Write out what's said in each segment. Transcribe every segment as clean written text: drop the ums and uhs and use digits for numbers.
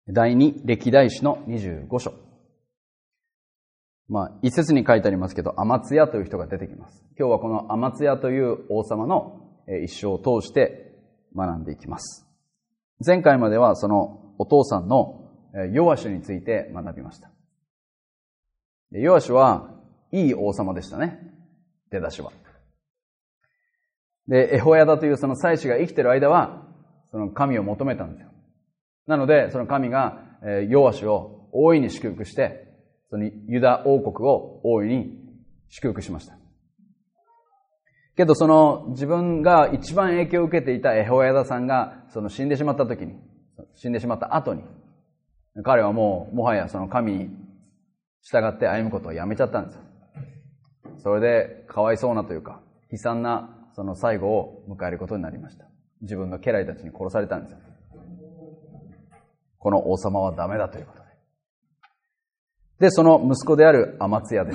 第二歴代史の25章。一節に書いてありますけど、アマツヤという人が出てきます。今日はこのアマツヤという王様の一生を通して学んでいきます。前回まではそのお父さんのヨアシュについて学びました。ヨアシュはいい王様でしたね。出だしは。で、エホヤダというその祭司が生きている間は、その神を求めたんですよ。なので、その神がヨアシュを大いに祝福して、そのユダ王国を大いに祝福しました。けどその自分が一番影響を受けていたエホヤダさんがその死んでしまった後に、彼はもはやその神に従って歩むことをやめちゃったんですよ。それでかわいそうなというか、悲惨なその最後を迎えることになりました。自分の家来たちに殺されたんですよ。この王様はダメだということで。で、その息子であるアマツヤです。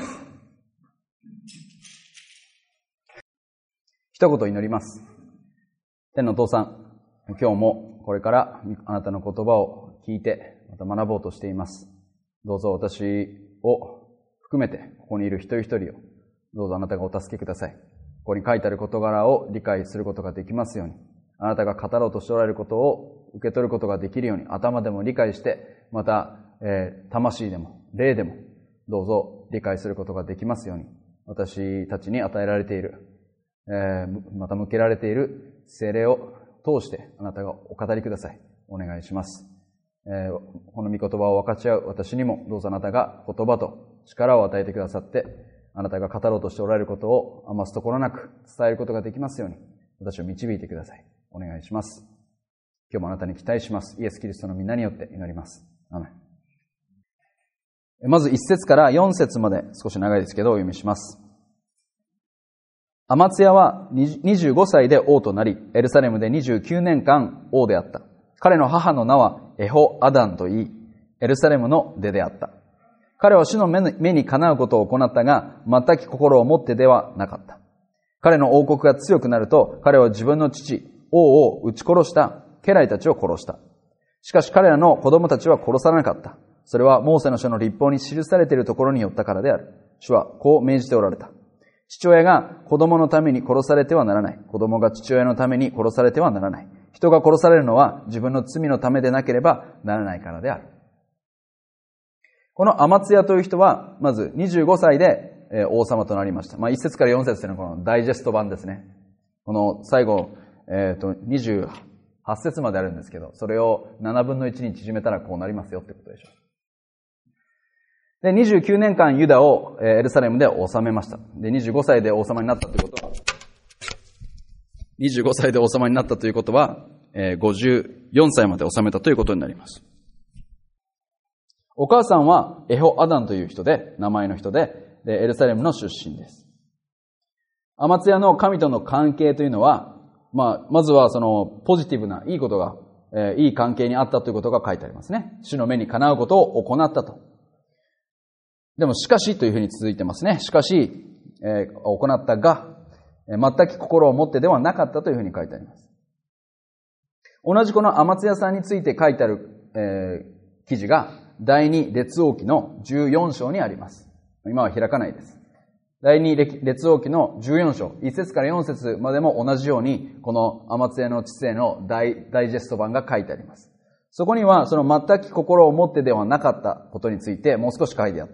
一言祈ります。天のお父さん、今日もこれからあなたの言葉を聞いて、また学ぼうとしています。どうぞ私を含めて、ここにいる一人一人を、どうぞあなたがお助けください。ここに書いてある事柄を理解することができますように、あなたが語ろうとしておられることを受け取ることができるように、頭でも理解して、また、魂でも、霊でも、どうぞ理解することができますように、私たちに与えられている、また向けられている聖霊を通して、あなたがお語りください。お願いします。この御言葉を分かち合う私にも、どうぞあなたが言葉と力を与えてくださって、あなたが語ろうとしておられることを余すところなく伝えることができますように、私を導いてください。お願いします。今日もあなたに期待します。イエス・キリストの皆によって祈ります。アーメン。まず1節から4節まで少し長いですけどお読みします。アマツヤは25歳で王となり、エルサレムで29年間王であった。彼の母の名はエホアダンといい、エルサレムの出であった。彼は主の目にかなうことを行ったが、全く心を持ってではなかった。彼の王国が強くなると、彼は自分の父、王を撃ち殺した家来たちを殺した。しかし彼らの子供たちは殺さなかった。それはモーセの書の律法に記されているところによったからである。主はこう命じておられた。父親が子供のために殺されてはならない。子供が父親のために殺されてはならない。人が殺されるのは自分の罪のためでなければならないからである。このアマツヤという人は、まず25歳で王様となりました。1節から4節というのはこのダイジェスト版ですね。この最後、28節まであるんですけど、それを7分の1に縮めたらこうなりますよってことでしょう。で、29年間ユダをエルサレムで治めました。で、25歳で王様になったということは、25歳で王様になったということは、54歳まで治めたということになります。お母さんはエホアダンという人で、名前の人で、エルサレムの出身です。アマツヤの神との関係というのは、まずはそのポジティブないいことが、いい関係にあったということが書いてありますね。主の目にかなうことを行ったと。でもしかしというふうに続いてますね。しかし、行ったが、全く心を持ってではなかったというふうに書いてあります。同じこのアマツヤさんについて書いてある、記事が第二列王記の14章にあります。今は開かないです。第二列王記の14章、1節から4節までも同じように、このアマツヤの治世のダイジェスト版が書いてあります。そこには、その全く心を持ってではなかったことについてもう少し書いてあって、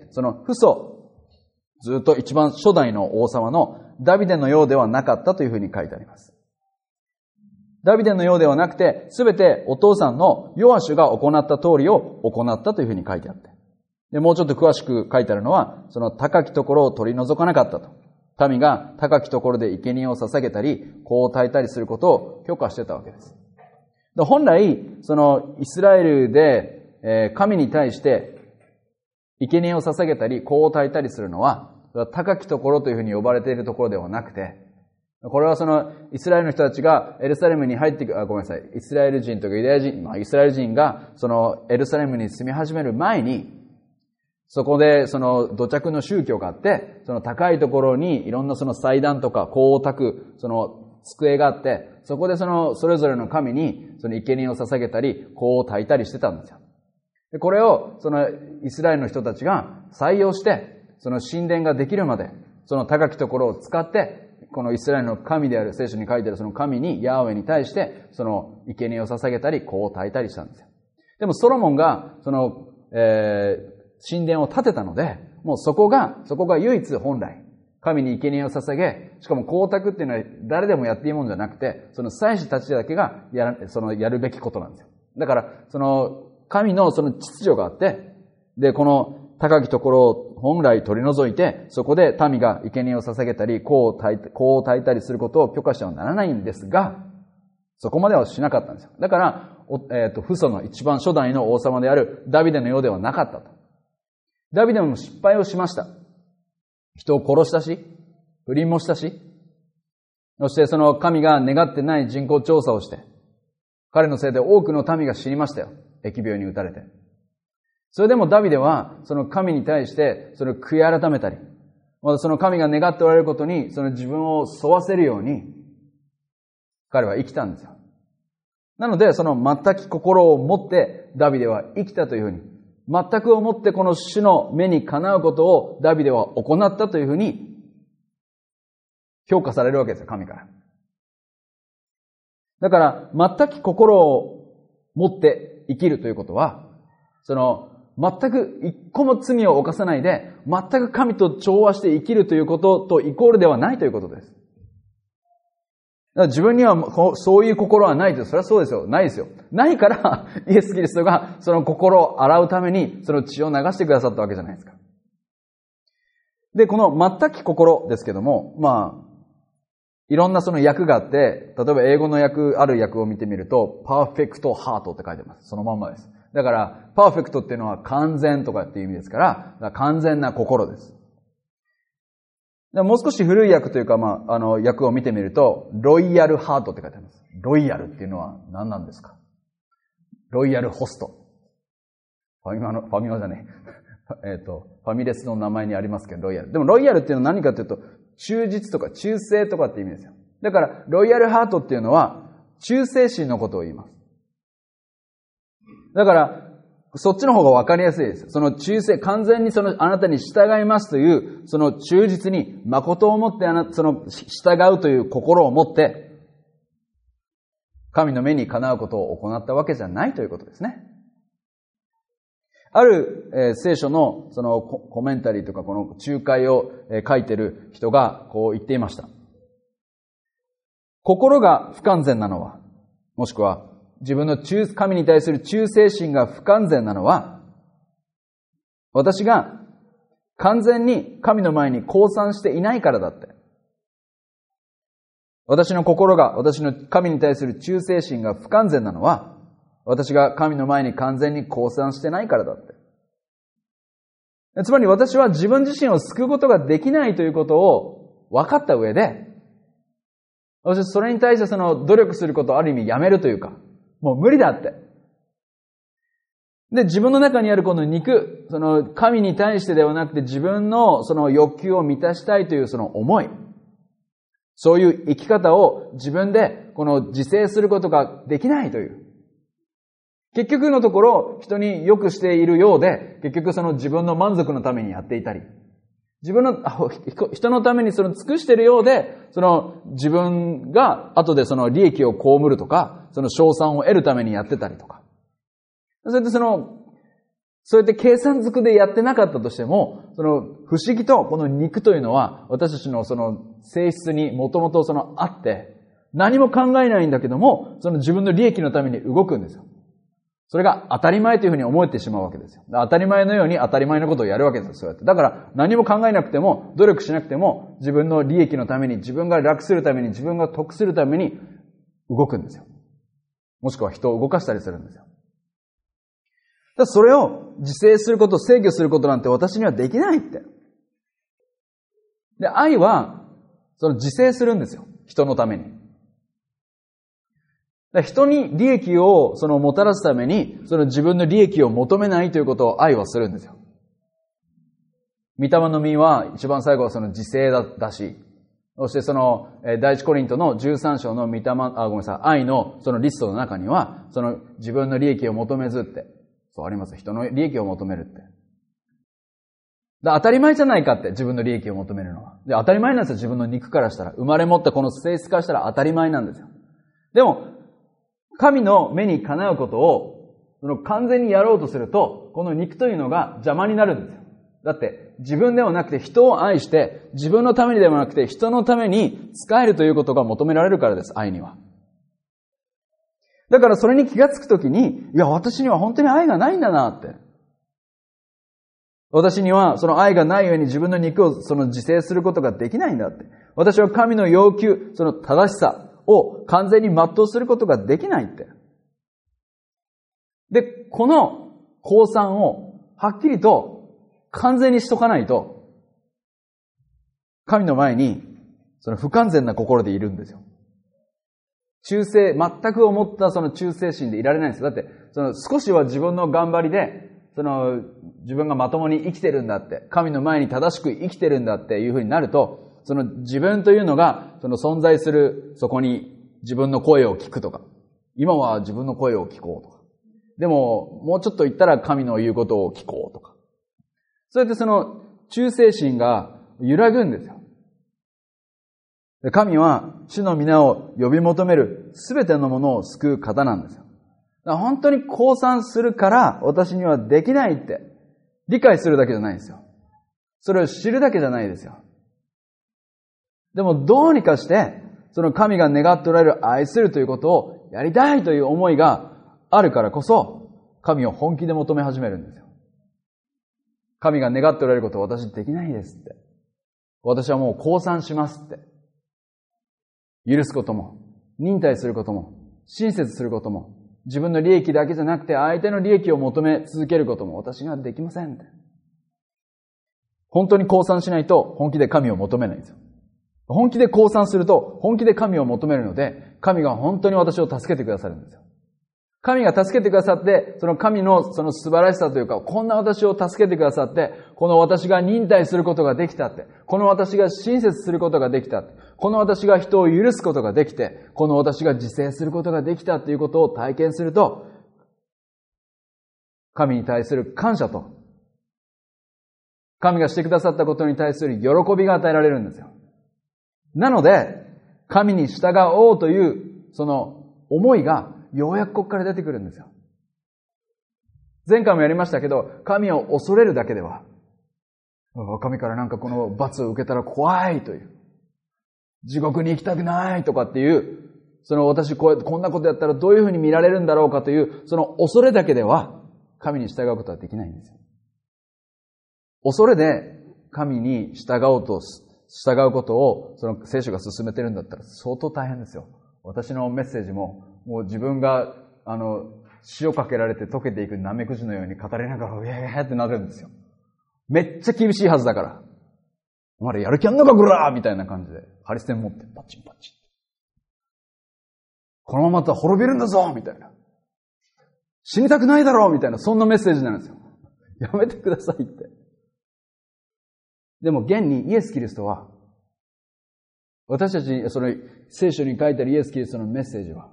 その父祖、ずっと一番初代の王様のダビデのようではなかったというふうに書いてあります。ダビデのようではなくて、すべてお父さんのヨアシュが行った通りを行ったというふうに書いてあって。で、もうちょっと詳しく書いてあるのは、その高きところを取り除かなかったと。民が高きところで生贄を捧げたり、香を焚いたりすることを許可してたわけです。で、本来、そのイスラエルで、神に対して生贄を捧げたり、香を焚いたりするのは、高きところというふうに呼ばれているところではなくて、これはそのイスラエルの人たちがエルサレムに入ってごめんなさい。イスラエル人とかユダヤ人、イスラエル人がそのエルサレムに住み始める前に、そこでその土着の宗教があって、その高いところにいろんなその祭壇とか香を焚くその机があって、そこでそれぞれの神にその生贄を捧げたり、香を焚いたりしてたんですよ。 でこれを、そのイスラエルの人たちが採用して、その神殿ができるまで、その高きところを使って、このイスラエルの神である聖書に書いてあるその神に、ヤーウェに対して、その生贄を捧げたり、香を焚いたりしたんですよ。でもソロモンが、その、神殿を建てたので、もうそこが唯一本来、神に生贄を捧げ、しかも香焚くっていうのは誰でもやっていいもんじゃなくて、その祭司たちだけがやるべきことなんですよ。だから、その、神のその秩序があって、で、この高きところを本来取り除いて、そこで民が生贄を捧げたり、香を焚いたりすることを許可してはならないんですが、そこまではしなかったんですよ。だから、父祖の一番初代の王様であるダビデのようではなかったと。ダビデも失敗をしました。人を殺したし、不倫もしたし、そしてその神が願ってない人口調査をして、彼のせいで多くの民が死にましたよ。疫病に打たれて。それでもダビデは、その神に対して、その悔い改めたり、またその神が願っておられることに、その自分を沿わせるように、彼は生きたんですよ。なので、その全き心を持って、ダビデは生きたというふうに、全く思ってこの主の目にかなうことをダビデは行ったというふうに評価されるわけですよ、神から。だから、全く心を持って生きるということは、その、全く一個も罪を犯さないで、全く神と調和して生きるということとイコールではないということです。だから自分にはそういう心はないと。それはそうですよ。ないですよ。ないから、イエス・キリストがその心を洗うために、その血を流してくださったわけじゃないですか。で、この全き心ですけども、いろんなその訳があって、例えば英語の訳、ある訳を見てみると、パーフェクトハートって書いてます。そのまんまです。だから、パーフェクトっていうのは完全とかっていう意味ですから、完全な心です。もう少し古い訳というか、訳を見てみると、ロイヤルハートって書いてあります。ロイヤルっていうのは何なんですか？ロイヤルホスト。ファミマじゃねえ。ファミレスの名前にありますけど、ロイヤル。でもロイヤルっていうのは何かというと、忠実とか忠誠とかって意味ですよ。だから、ロイヤルハートっていうのは、忠誠心のことを言います。だから、そっちの方がわかりやすいです。その忠誠、完全にそのあなたに従いますという、その忠実に誠をもってその従うという心を持って、神の目にかなうことを行ったわけじゃないということですね。ある、聖書のそのコメンタリーとかこの仲介を書いてる人がこう言っていました。心が不完全なのは、もしくは自分の神に対する忠誠心が不完全なのは、私が完全に神の前に降参していないからだって。私の心が、私の神に対する忠誠心が不完全なのは、私が神の前に完全に降参してないからだって。つまり私は自分自身を救うことができないということを分かった上で、私はそれに対してその努力することをある意味やめるというか、もう無理だって。で、自分の中にあるこの肉、その神に対してではなくて自分のその欲求を満たしたいというその思い、そういう生き方を自分でこの自制することができないという。結局のところ人に良くしているようで、結局その自分の満足のためにやっていたり、人のためにその尽くしているようで、その自分が後でその利益を被るとか、その賞賛を得るためにやってたりとか。そうやって計算づくでやってなかったとしても、その不思議とこの肉というのは私たちのその性質にもともとそのあって、何も考えないんだけども、その自分の利益のために動くんですよ。それが当たり前というふうに思えてしまうわけですよ。当たり前のように当たり前のことをやるわけですよ、そうやって。だから何も考えなくても、努力しなくても、自分の利益のために、自分が楽するために、自分が得するために動くんですよ。もしくは人を動かしたりするんですよ。だからそれを自制すること、制御することなんて私にはできないって。で、愛は、その自制するんですよ。人のために。人に利益をそのもたらすために、その自分の利益を求めないということを愛はするんですよ。御霊の実は一番最後はその自制だし、そしてその第一コリントの13章の愛のそのリストの中には、その自分の利益を求めずって、 そうあります。人の利益を求めるって。当たり前じゃないかって、自分の利益を求めるのは。で、当たり前なんですよ、自分の肉からしたら。生まれ持ったこの性質からしたら当たり前なんですよ。でも、神の目にかなうことを、完全にやろうとすると、この肉というのが邪魔になるんですよ。だって、自分ではなくて人を愛して、自分のためにではなくて人のために使えるということが求められるからです、愛には。だからそれに気がつくときに、いや、私には本当に愛がないんだなって。私にはその愛がない上に自分の肉を自制することができないんだって。私は神の要求、その正しさを完全に全うすることができないって。で、この降参をはっきりと完全にしとかないと、神の前にその不完全な心でいるんですよ。忠誠、全く思ったその忠誠心でいられないんですよ。だって、少しは自分の頑張りで、自分がまともに生きてるんだって、神の前に正しく生きてるんだっていうふうになると、自分というのが、存在する、そこに自分の声を聞くとか、今は自分の声を聞こうとか、でも、もうちょっと言ったら神の言うことを聞こうとか、そうやって忠誠心が揺らぐんですよ。神は主の皆を呼び求めるすべてのものを救う方なんですよ。本当に降参するから私にはできないって理解するだけじゃないんですよ。それを知るだけじゃないですよ。でもどうにかしてその神が願っておられる愛するということをやりたいという思いがあるからこそ神を本気で求め始めるんですよ。神が願っておられることを私できないですって。私はもう降参しますって。許すことも、忍耐することも、親切することも、自分の利益だけじゃなくて相手の利益を求め続けることも私にはできません。本当に降参しないと本気で神を求めないんですよ。本気で降参すると本気で神を求めるので、神が本当に私を助けてくださるんですよ。神が助けてくださって、その神のその素晴らしさというか、こんな私を助けてくださって、この私が忍耐することができたって、この私が親切することができたって、この私が人を許すことができて、この私が自制することができたということを体験すると、神に対する感謝と、神がしてくださったことに対する喜びが与えられるんですよ。なので、神に従おうという、その思いが、ようやくここから出てくるんですよ。前回もやりましたけど、神を恐れるだけでは、神からなんかこの罰を受けたら怖いという、地獄に行きたくないとかっていう、私こんなことやったらどういうふうに見られるんだろうかという、その恐れだけでは、神に従うことはできないんですよ。恐れで神に従うことを、聖書が進めてるんだったら相当大変ですよ。私のメッセージも、もう自分が、塩かけられて溶けていくナメクジのように語りながら、うえーってなるんですよ。めっちゃ厳しいはずだから。お前らやる気あんのかこらみたいな感じで、ハリセン持ってパチンパチン。このままだったら滅びるんだぞみたいな。死にたくないだろうみたいな、そんなメッセージなんですよ。やめてくださいって。でも現にイエス・キリストは、私たちに、聖書に書いてあるイエス・キリストのメッセージは、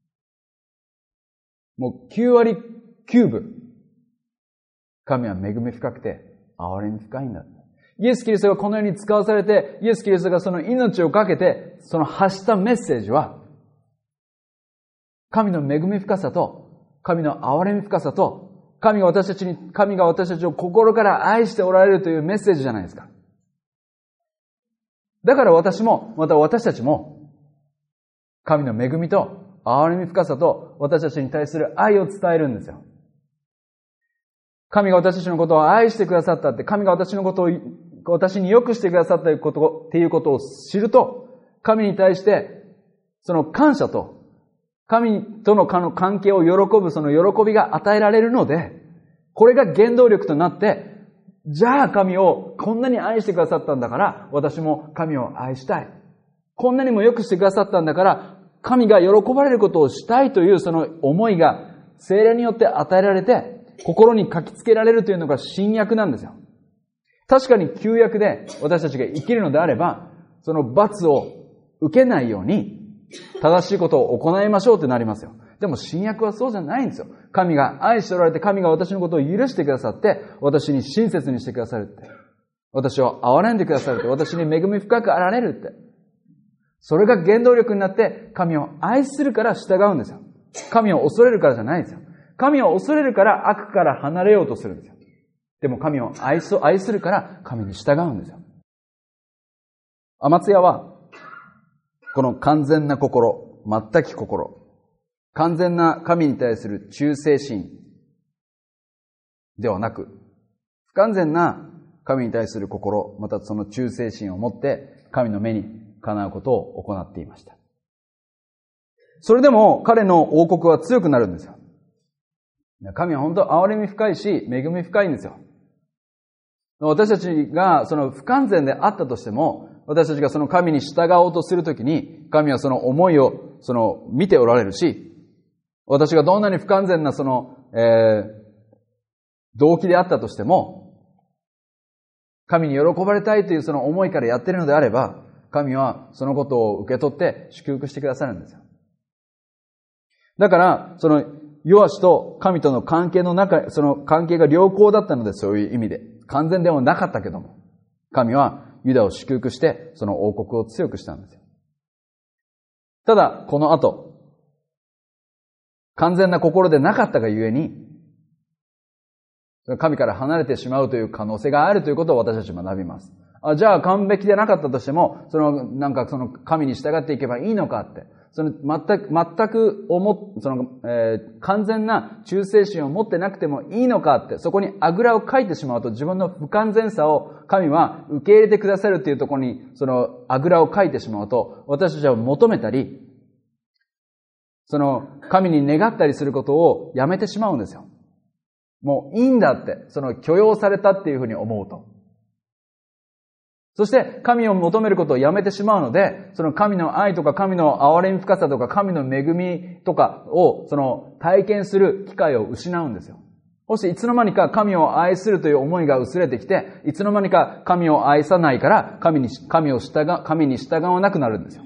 もう9割9分、神は恵み深くて、憐れみ深いんだ。イエス・キリストがこの世に使わされて、イエス・キリストがその命をかけて、その発したメッセージは、神の恵み深さと、神の憐れみ深さと、神が私たちを心から愛しておられるというメッセージじゃないですか。だから私も、また私たちも、神の恵みと、憐れみ深さと、私たちに対する愛を伝えるんですよ。神が私たちのことを愛してくださったって、神が私に良くしてくださったっていうことを知ると、神に対して、その感謝と、神との関係を喜ぶ、その喜びが与えられるので、これが原動力となって、じゃあ神をこんなに愛してくださったんだから、私も神を愛したい。こんなにも良くしてくださったんだから、神が喜ばれることをしたいというその思いが聖霊によって与えられて、心に書きつけられるというのが新約なんですよ。確かに旧約で私たちが生きるのであれば、その罰を受けないように正しいことを行いましょうってなりますよ。 でも新約はそうじゃないんですよ。神が愛しておられて、神が私のことを許してくださって、私に親切にしてくださるって。私を憐れんでくださるって。私に恵み深くあられるって。それが原動力になって、神を愛するから従うんですよ。神を恐れるからじゃないんですよ。神を恐れるから悪から離れようとするんですよ。でも神を愛するから神に従うんですよ。天津屋は、この完全な心、全き心、完全な神に対する忠誠心ではなく、不完全な神に対する心、またその忠誠心を持って神の目にかなうことを行っていました。それでも彼の王国は強くなるんですよ。神は本当憐れみ深いし、恵み深いんですよ。私たちがその不完全であったとしても、私たちがその神に従おうとするときに、神はその思いを見ておられるし、私がどんなに不完全な動機であったとしても、神に喜ばれたいというその思いからやっているのであれば、神はそのことを受け取って祝福してくださるんですよ。だから、そのヨアシと神との関係の中、その関係が良好だったので、そういう意味で。完全ではなかったけども、神はユダを祝福して、その王国を強くしたんですよ。ただ、この後、完全な心でなかったがゆえに、神から離れてしまうという可能性があるということを私たち学びます。じゃあ完璧でなかったとしても、神に従っていけばいいのかって。完全な忠誠心を持ってなくてもいいのかって、そこにあぐらをかいてしまうと、自分の不完全さを神は受け入れてくださるっていうところに、そのあぐらをかいてしまうと、私たちは求めたり、神に願ったりすることをやめてしまうんですよ。もういいんだって、許容されたっていうふうに思うと。そして、神を求めることをやめてしまうので、その神の愛とか神の憐れみ深さとか神の恵みとかを、体験する機会を失うんですよ。もしいつの間にか神を愛するという思いが薄れてきて、いつの間にか神を愛さないから神に従わなくなるんですよ。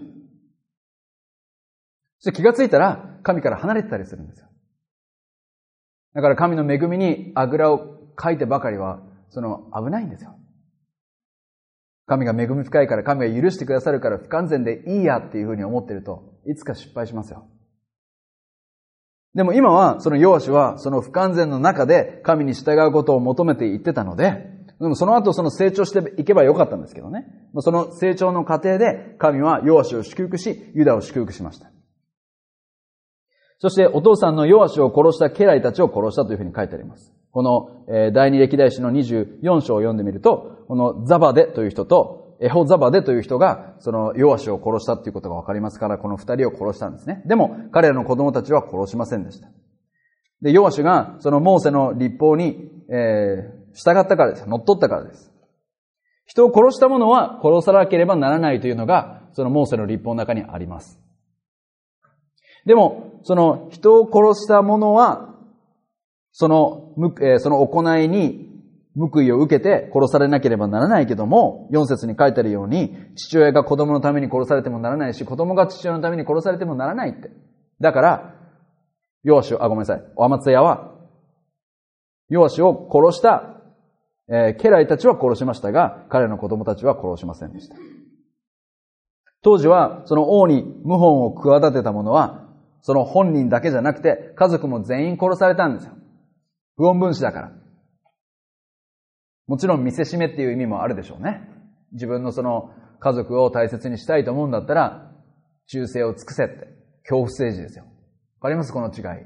そして気がついたら神から離れてたりするんですよ。だから神の恵みにあぐらをかいてばかりは、危ないんですよ。神が恵み深いから、神が許してくださるから不完全でいいやっていうふうに思ってると、いつか失敗しますよ。でも今は、ヨアシは、その不完全の中で神に従うことを求めていってたので、でもその後成長していけばよかったんですけどね。その成長の過程で、神はヨアシを祝福し、ユダを祝福しました。そしてお父さんのヨアシを殺した家来たちを殺したというふうに書いてあります。この第二歴代史の24章を読んでみると、このザバデという人とエホザバデという人がそのヨアシを殺したということがわかりますから、この二人を殺したんですね。でも彼らの子供たちは殺しませんでした。で、ヨアシがそのモーセの律法に、従ったからです。乗っ取ったからです。人を殺した者は殺さなければならないというのが、そのモーセの律法の中にあります。でも、その人を殺した者は、その行いに報いを受けて殺されなければならないけども、4節に書いてあるように、父親が子供のために殺されてもならないし、子供が父親のために殺されてもならないって。だから、アマツヤは、ヨアシを殺した、家来たちは殺しましたが、彼の子供たちは殺しませんでした。当時は、その王に謀反を企てた者は、その本人だけじゃなくて、家族も全員殺されたんですよ。不穏分子だから。もちろん見せしめっていう意味もあるでしょうね。自分のその家族を大切にしたいと思うんだったら、忠誠を尽くせって、恐怖政治ですよ。わかりますこの違い。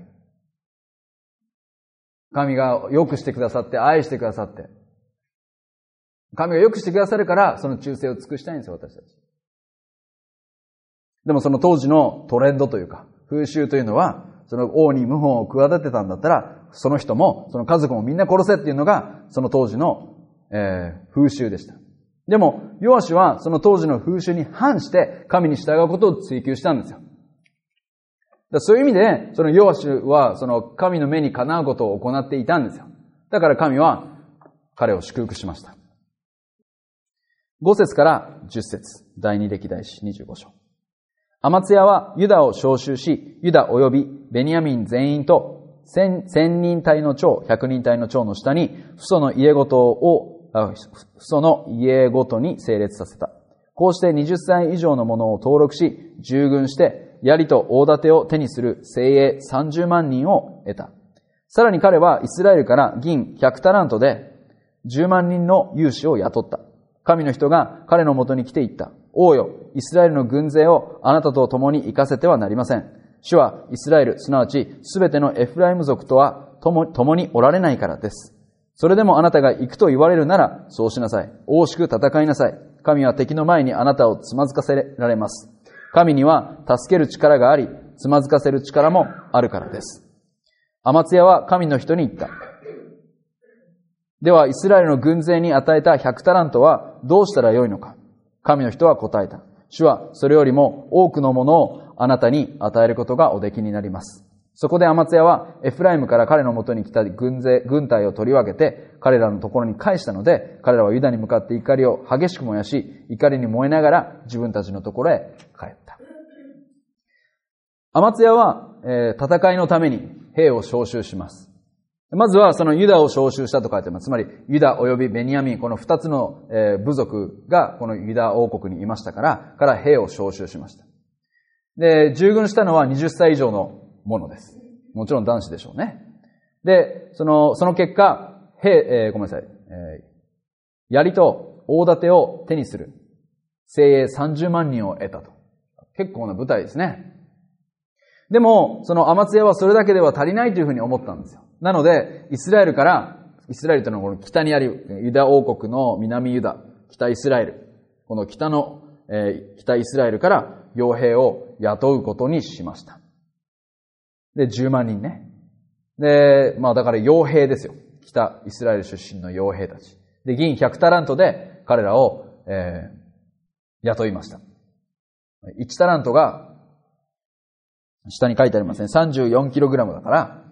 神が良くしてくださって、愛してくださって。神が良くしてくださるから、その忠誠を尽くしたいんですよ、私たち。でもその当時のトレンドというか、風習というのは、その王に謀反を企てたんだったら、その人も、その家族もみんな殺せっていうのが、その当時の、風習でした。でも、ヨアシはその当時の風習に反して神に従うことを追求したんですよ。そういう意味で、そのヨアシはその神の目にかなうことを行っていたんですよ。だから神は彼を祝福しました。5節から10節、第二歴代史25章。 アマツヤはユダを召集し、ユダ及びベニヤミン全員と千人隊の長、100人隊の長の下に、父祖の家ごとに整列させた。こうして20歳以上の者を登録し、従軍して、槍と大盾を手にする精鋭30万人を得た。さらに彼はイスラエルから銀100タラントで10万人の勇士を雇った。神の人が彼のもとに来て言った。王よ、イスラエルの軍勢をあなたと共に行かせてはなりません。主はイスラエル、すなわちすべてのエフライム族とは共におられないからです。それでもあなたが行くと言われるなら、そうしなさい。大しく戦いなさい。神は敵の前にあなたをつまずかせられます。神には助ける力があり、つまずかせる力もあるからです。アマツヤは神の人に言った。では、イスラエルの軍勢に与えた100タラントはどうしたらよいのか。神の人は答えた。主はそれよりも多くのものをあなたに与えることがおできになります。そこでアマツヤはエフライムから彼のもとに来た軍隊を取り分けて彼らのところに返したので、彼らはユダに向かって怒りを激しく燃やし、怒りに燃えながら自分たちのところへ帰った。アマツヤは、戦いのために兵を召集します。まずはそのユダを召集したと書いてます。つまりユダ及びベニヤミン、この二つの部族がこのユダ王国にいましたから兵を召集しました。で、従軍したのは20歳以上のものです。もちろん男子でしょうね。で、その結果、槍と大盾を手にする精鋭30万人を得たと。結構な部隊ですね。でも、そのアマツヤはそれだけでは足りないというふうに思ったんですよ。なので、イスラエルというのはこの北にあるユダ王国の南ユダ、北イスラエル、この北イスラエルから傭兵を雇うことにしました。で、10万人ね。で、だから傭兵ですよ。北イスラエル出身の傭兵たち。で、銀100タラントで彼らを、雇いました。1タラントが、下に書いてありますね。34キログラムだから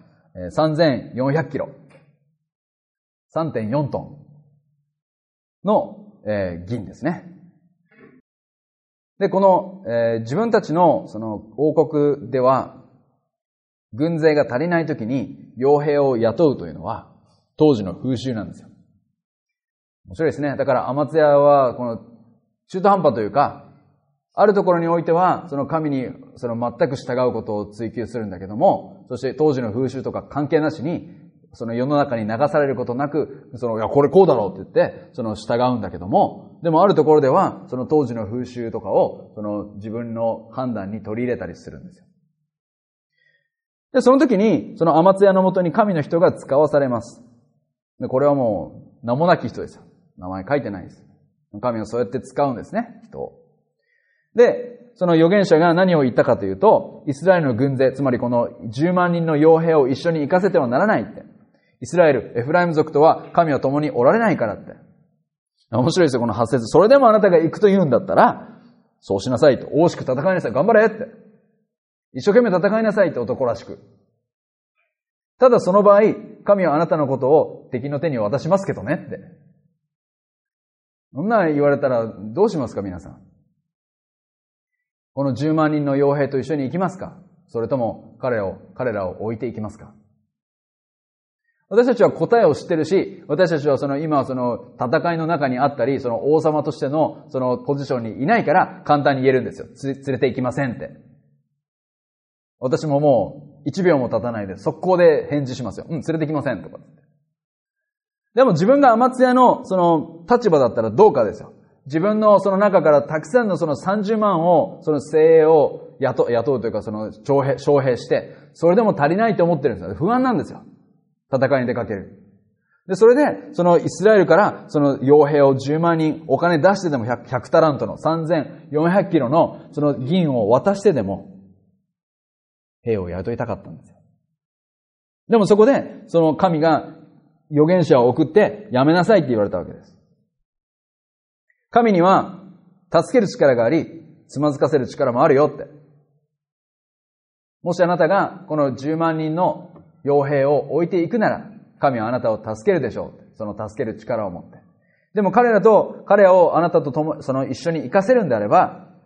、3400キロ。3.4 トンの、銀ですね。で、この、自分たちのその王国では、軍勢が足りないときに傭兵を雇うというのは当時の風習なんですよ。面白いですね。だからアマツヤはこの中途半端というか、あるところにおいてはその神にその全く従うことを追求するんだけども、そして当時の風習とか関係なしにその世の中に流されることなく、いやこれこうだろうって言ってその従うんだけども、でもあるところではその当時の風習とかをその自分の判断に取り入れたりするんですよ。で、その時に、そのアマツヤのもとに神の人が使わされます。で、これはもう、名もなき人ですよ。名前書いてないです。神はそうやって使うんですね、人を。で、その預言者が何を言ったかというと、イスラエルの軍勢、つまりこの10万人の傭兵を一緒に行かせてはならないって。イスラエル、エフライム族とは神は共におられないからって。面白いですよ、この8節。それでもあなたが行くと言うんだったら、そうしなさいと。大しく戦いなさい。頑張れって。一生懸命戦いなさいって男らしく。ただその場合、神はあなたのことを敵の手に渡しますけどねって。そんな言われたらどうしますか皆さん。この10万人の傭兵と一緒に行きますか？それとも彼らを置いていきますか？私たちは答えを知ってるし、私たちは今その戦いの中にあったり、その王様としてのそのポジションにいないから簡単に言えるんですよ。連れて行きませんって。私ももう1秒も経たないで速攻で返事しますよ。連れてきませんとか。でも自分がアマツヤのその立場だったらどうかですよ。自分のその中からたくさんのその30万をその精鋭を雇うというかその招兵して、それでも足りないと思ってるんですよ。不安なんですよ。戦いに出かける。で、それでそのイスラエルからその傭兵を10万人お金出してでも100タラントの3400キロのその銀を渡してでも兵を雇いたかったんですよ。でもそこで、その神が預言者を送ってやめなさいって言われたわけです。神には助ける力があり、つまずかせる力もあるよって。もしあなたがこの10万人の傭兵を置いていくなら、神はあなたを助けるでしょう。その助ける力を持って。でも彼らをあなたと一緒に行かせるんであれば、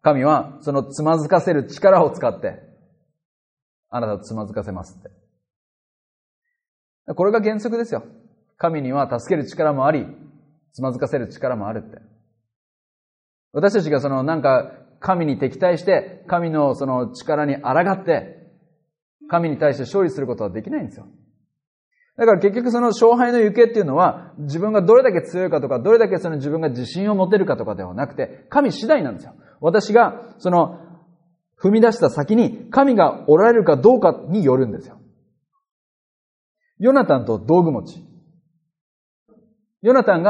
神はそのつまずかせる力を使って、あなたをつまずかせますって。これが原則ですよ。神には助ける力もあり、つまずかせる力もあるって。私たちが神に敵対して、神のその力に抗って、神に対して勝利することはできないんですよ。だから結局その勝敗の行方っていうのは、自分がどれだけ強いかとか、どれだけその自分が自信を持てるかとかではなくて、神次第なんですよ。私がその踏み出した先に神がおられるかどうかによるんですよ。ヨナタンと道具持ち。ヨナタン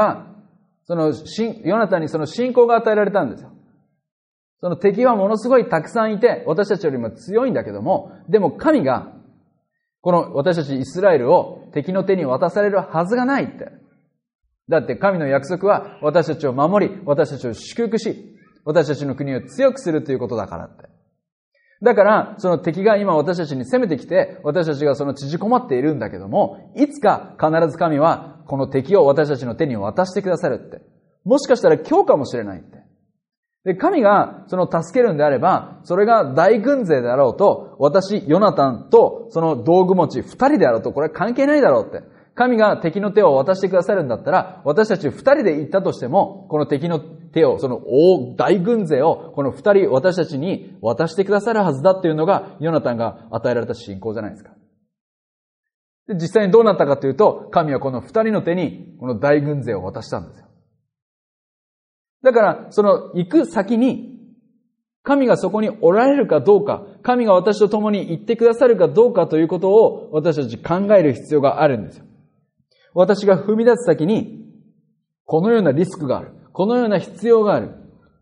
にその信仰が与えられたんですよ。その敵はものすごいたくさんいて、私たちよりも強いんだけども、でも神が、この私たちイスラエルを敵の手に渡されるはずがないって。だって神の約束は私たちを守り、私たちを祝福し、私たちの国を強くするということだからって。だから、その敵が今私たちに攻めてきて、私たちがその縮こまっているんだけども、いつか必ず神はこの敵を私たちの手に渡してくださるって。もしかしたら今日かもしれないって。で、神がその助けるんであれば、それが大軍勢であろうと、私、ヨナタンとその道具持ち二人であろうと、これは関係ないだろうって。神が敵の手を渡してくださるんだったら、私たち二人で行ったとしても、この敵の手を、その大軍勢を、この二人私たちに渡してくださるはずだっていうのが、ヨナタンが与えられた信仰じゃないですか。で、実際にどうなったかというと、神はこの二人の手に、この大軍勢を渡したんですよ。だから、その行く先に、神がそこにおられるかどうか、神が私と共に行ってくださるかどうかということを私たち考える必要があるんですよ。私が踏み出す先に、このようなリスクがある。このような必要がある。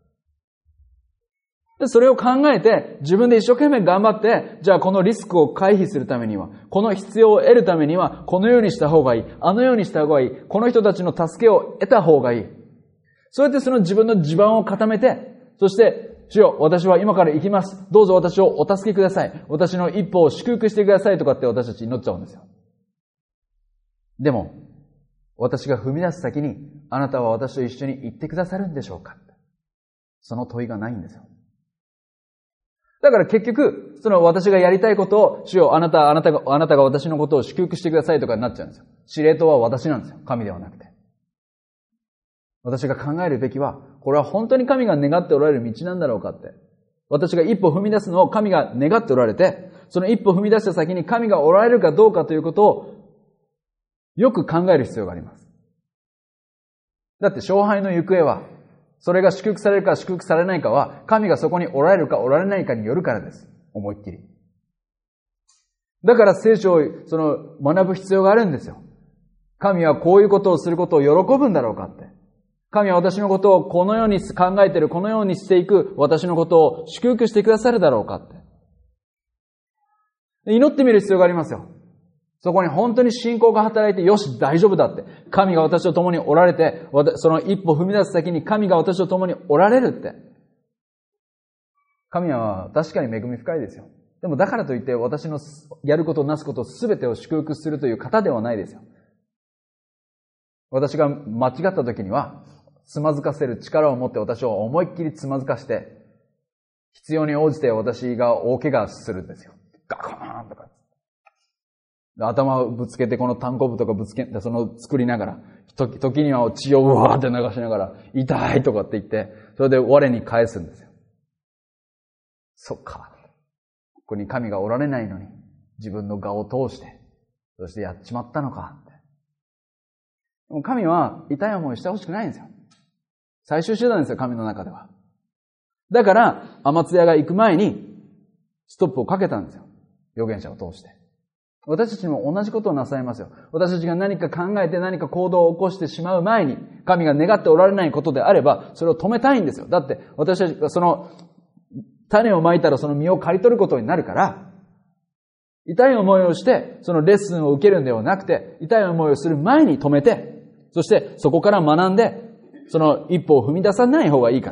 で、それを考えて、自分で一生懸命頑張って、じゃあこのリスクを回避するためには、この必要を得るためには、このようにした方がいい。あのようにした方がいい。この人たちの助けを得た方がいい。そうやってその自分の地盤を固めて、そして、主よ、私は今から行きます。どうぞ私をお助けください。私の一歩を祝福してくださいとかって私たち祈っちゃうんですよ。でも、私が踏み出す先に、あなたは私と一緒に行ってくださるんでしょうか？その問いがないんですよ。だから結局、その私がやりたいことを、主よ、あなたが私のことを祝福してくださいとかになっちゃうんですよ。司令塔は私なんですよ。神ではなくて。私が考えるべきは、これは本当に神が願っておられる道なんだろうかって。私が一歩踏み出すのを神が願っておられて、その一歩踏み出した先に神がおられるかどうかということを、よく考える必要があります。だって勝敗の行方は、それが祝福されるか祝福されないかは、神がそこにおられるかおられないかによるからです。思いっきり。だから聖書を学ぶ必要があるんですよ。神はこういうことをすることを喜ぶんだろうかって。神は私のことをこのように考えている、このようにしていく私のことを祝福してくださるだろうかって。祈ってみる必要がありますよ。そこに本当に信仰が働いて、よし、大丈夫だって。神が私と共におられて、その一歩踏み出す先に神が私と共におられるって。神は確かに恵み深いですよ。でもだからといって私のやることなすことすべてを祝福するという方ではないですよ。私が間違った時には、つまずかせる力を持って私を思いっきりつまずかして、必要に応じて私が大怪我するんですよ。ガコーンとか。頭をぶつけてこの単行部とかぶつけて作りながら、時には血をうわーって流しながら、痛いとかって言って、それで我に返すんですよ。そっか。ここに神がおられないのに、自分の我を通して、そしてやっちまったのかって。でも神は痛い思いしてほしくないんですよ。最終手段ですよ、神の中では。だから、アマツヤが行く前に、ストップをかけたんですよ。預言者を通して。私たちも同じことをなさいますよ。私たちが何か考えて何か行動を起こしてしまう前に、神が願っておられないことであれば、それを止めたいんですよ。だって、私たちがその、種をまいたらその実を刈り取ることになるから、痛い思いをして、そのレッスンを受けるんではなくて、痛い思いをする前に止めて、そしてそこから学んで、その一歩を踏み出さない方がいいから。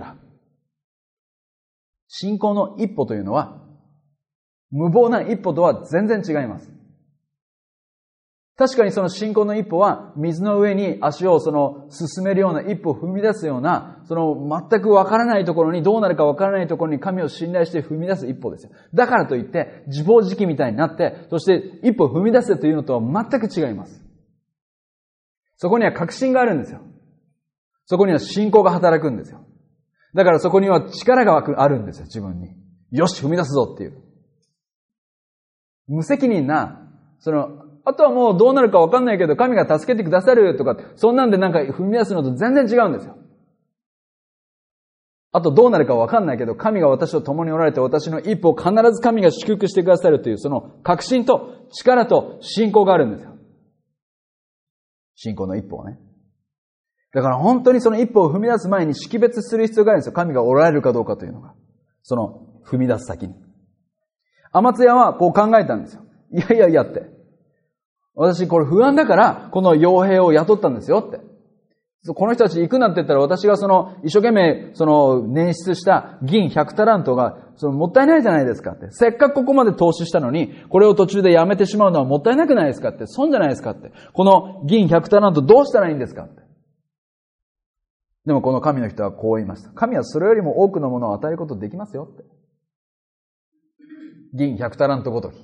信仰の一歩というのは、無謀な一歩とは全然違います。 確かにその信仰の一歩は、水の上に足を進めるような一歩を踏み出すような、全くわからないところに、どうなるかわからないところに神を信頼して踏み出す一歩ですよ。だからといって、自暴自棄みたいになって、そして一歩踏み出せというのとは全く違います。そこには確信があるんですよ。そこには信仰が働くんですよ。だからそこには力があるんですよ、自分に。よし、踏み出すぞっていう。無責任な、あとはもうどうなるかわかんないけど、神が助けてくださるとか、そんなんで踏み出すのと全然違うんですよ。あとどうなるかわかんないけど、神が私と共におられて、私の一歩を必ず神が祝福してくださるという、その確信と力と信仰があるんですよ。信仰の一歩をね。だから本当にその一歩を踏み出す前に識別する必要があるんですよ。神がおられるかどうかというのが。その踏み出す先に。アマツヤはこう考えたんですよ。いやって。私これ不安だから、この傭兵を雇ったんですよって。この人たち行くなんて言ったら私が一生懸命捻出した銀100タラントがもったいないじゃないですかって。せっかくここまで投資したのに、これを途中でやめてしまうのはもったいなくないですかって。損じゃないですかって。この銀100タラントどうしたらいいんですかって。でもこの神の人はこう言いました。神はそれよりも多くのものを与えることできますよって。銀100タラントごとき。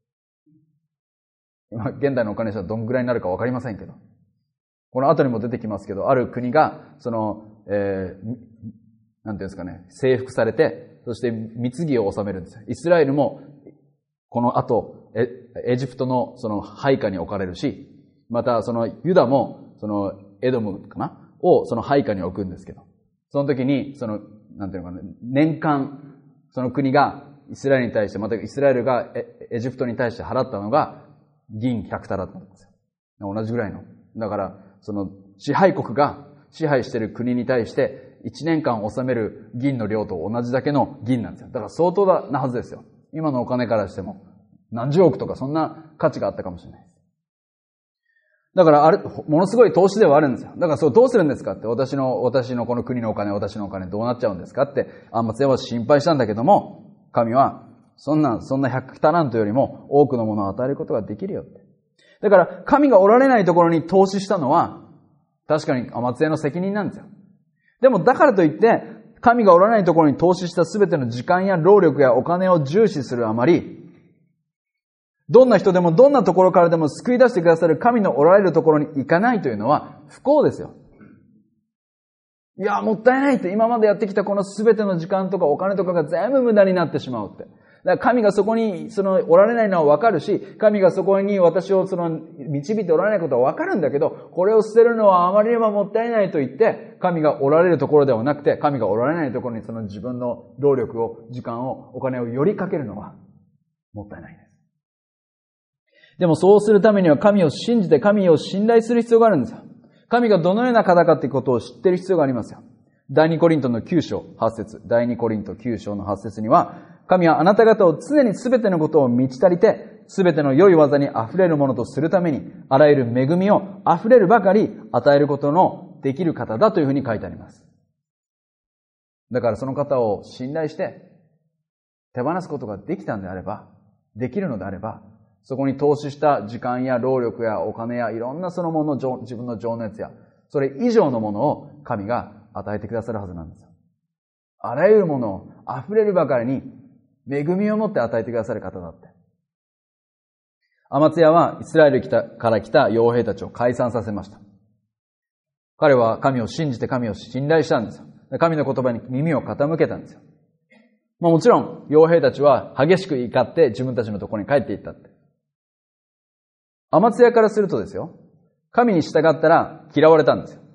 今、現代のお金したらどんぐらいになるかわかりませんけど。この後にも出てきますけど、ある国が、なんていうんですかね、征服されて、そして貢ぎを収めるんですよ。イスラエルも、この後、エジプトの配下に置かれるし、またユダも、エドムかなを配下に置くんですけど、その時に、なんていうのかな、年間、その国がイスラエルに対して、またイスラエルがエジプトに対して払ったのが、銀100タラントなんですよ。同じぐらいの。だから、支配国が支配している国に対して1年間納める銀の量と同じだけの銀なんですよ。だから相当なはずですよ。今のお金からしても何十億とかそんな価値があったかもしれないです。だからものすごい投資ではあるんですよ。だからどうするんですかって、私のこの国のお金、私のお金どうなっちゃうんですかって、アマツヤは心配したんだけども、神はそんな100タラントよりも多くのものを与えることができるよって。だから、神がおられないところに投資したのは、確かにアマツヤの責任なんですよ。でも、だからといって、神がおられないところに投資したすべての時間や労力やお金を重視するあまり、どんな人でもどんなところからでも救い出してくださる神のおられるところに行かないというのは不幸ですよ。いや、もったいないって、今までやってきたこのすべての時間とかお金とかが全部無駄になってしまうって。だから神がそこにおられないのはわかるし、神がそこに私を導いておられないことはわかるんだけど、これを捨てるのはあまりにももったいないと言って、神がおられるところではなくて、神がおられないところに自分の労力を、時間を、お金をよりかけるのはもったいないです。でもそうするためには神を信じて神を信頼する必要があるんですよ。神がどのような方かということを知っている必要がありますよ。第2コリントの9章8節、第2コリント9章の8節には、神はあなた方を常にすべてのことを満ち足りて、すべての良い技に溢れるものとするために、あらゆる恵みを溢れるばかり与えることのできる方だというふうに書いてあります。だからその方を信頼して、手放すことができたんであれば、できるのであれば、そこに投資した時間や労力やお金やいろんなそのもの、自分の情熱や、それ以上のものを神が与えてくださるはずなんですよ。あらゆるものを溢れるばかりに恵みを持って与えてくださる方だって。アマツヤはイスラエルから来た傭兵たちを解散させました。彼は神を信じて神を信頼したんですよ。神の言葉に耳を傾けたんですよ。もちろん傭兵たちは激しく怒って自分たちのところに帰っていったって。アマツヤからするとですよ、神に従ったら嫌われたんですよ。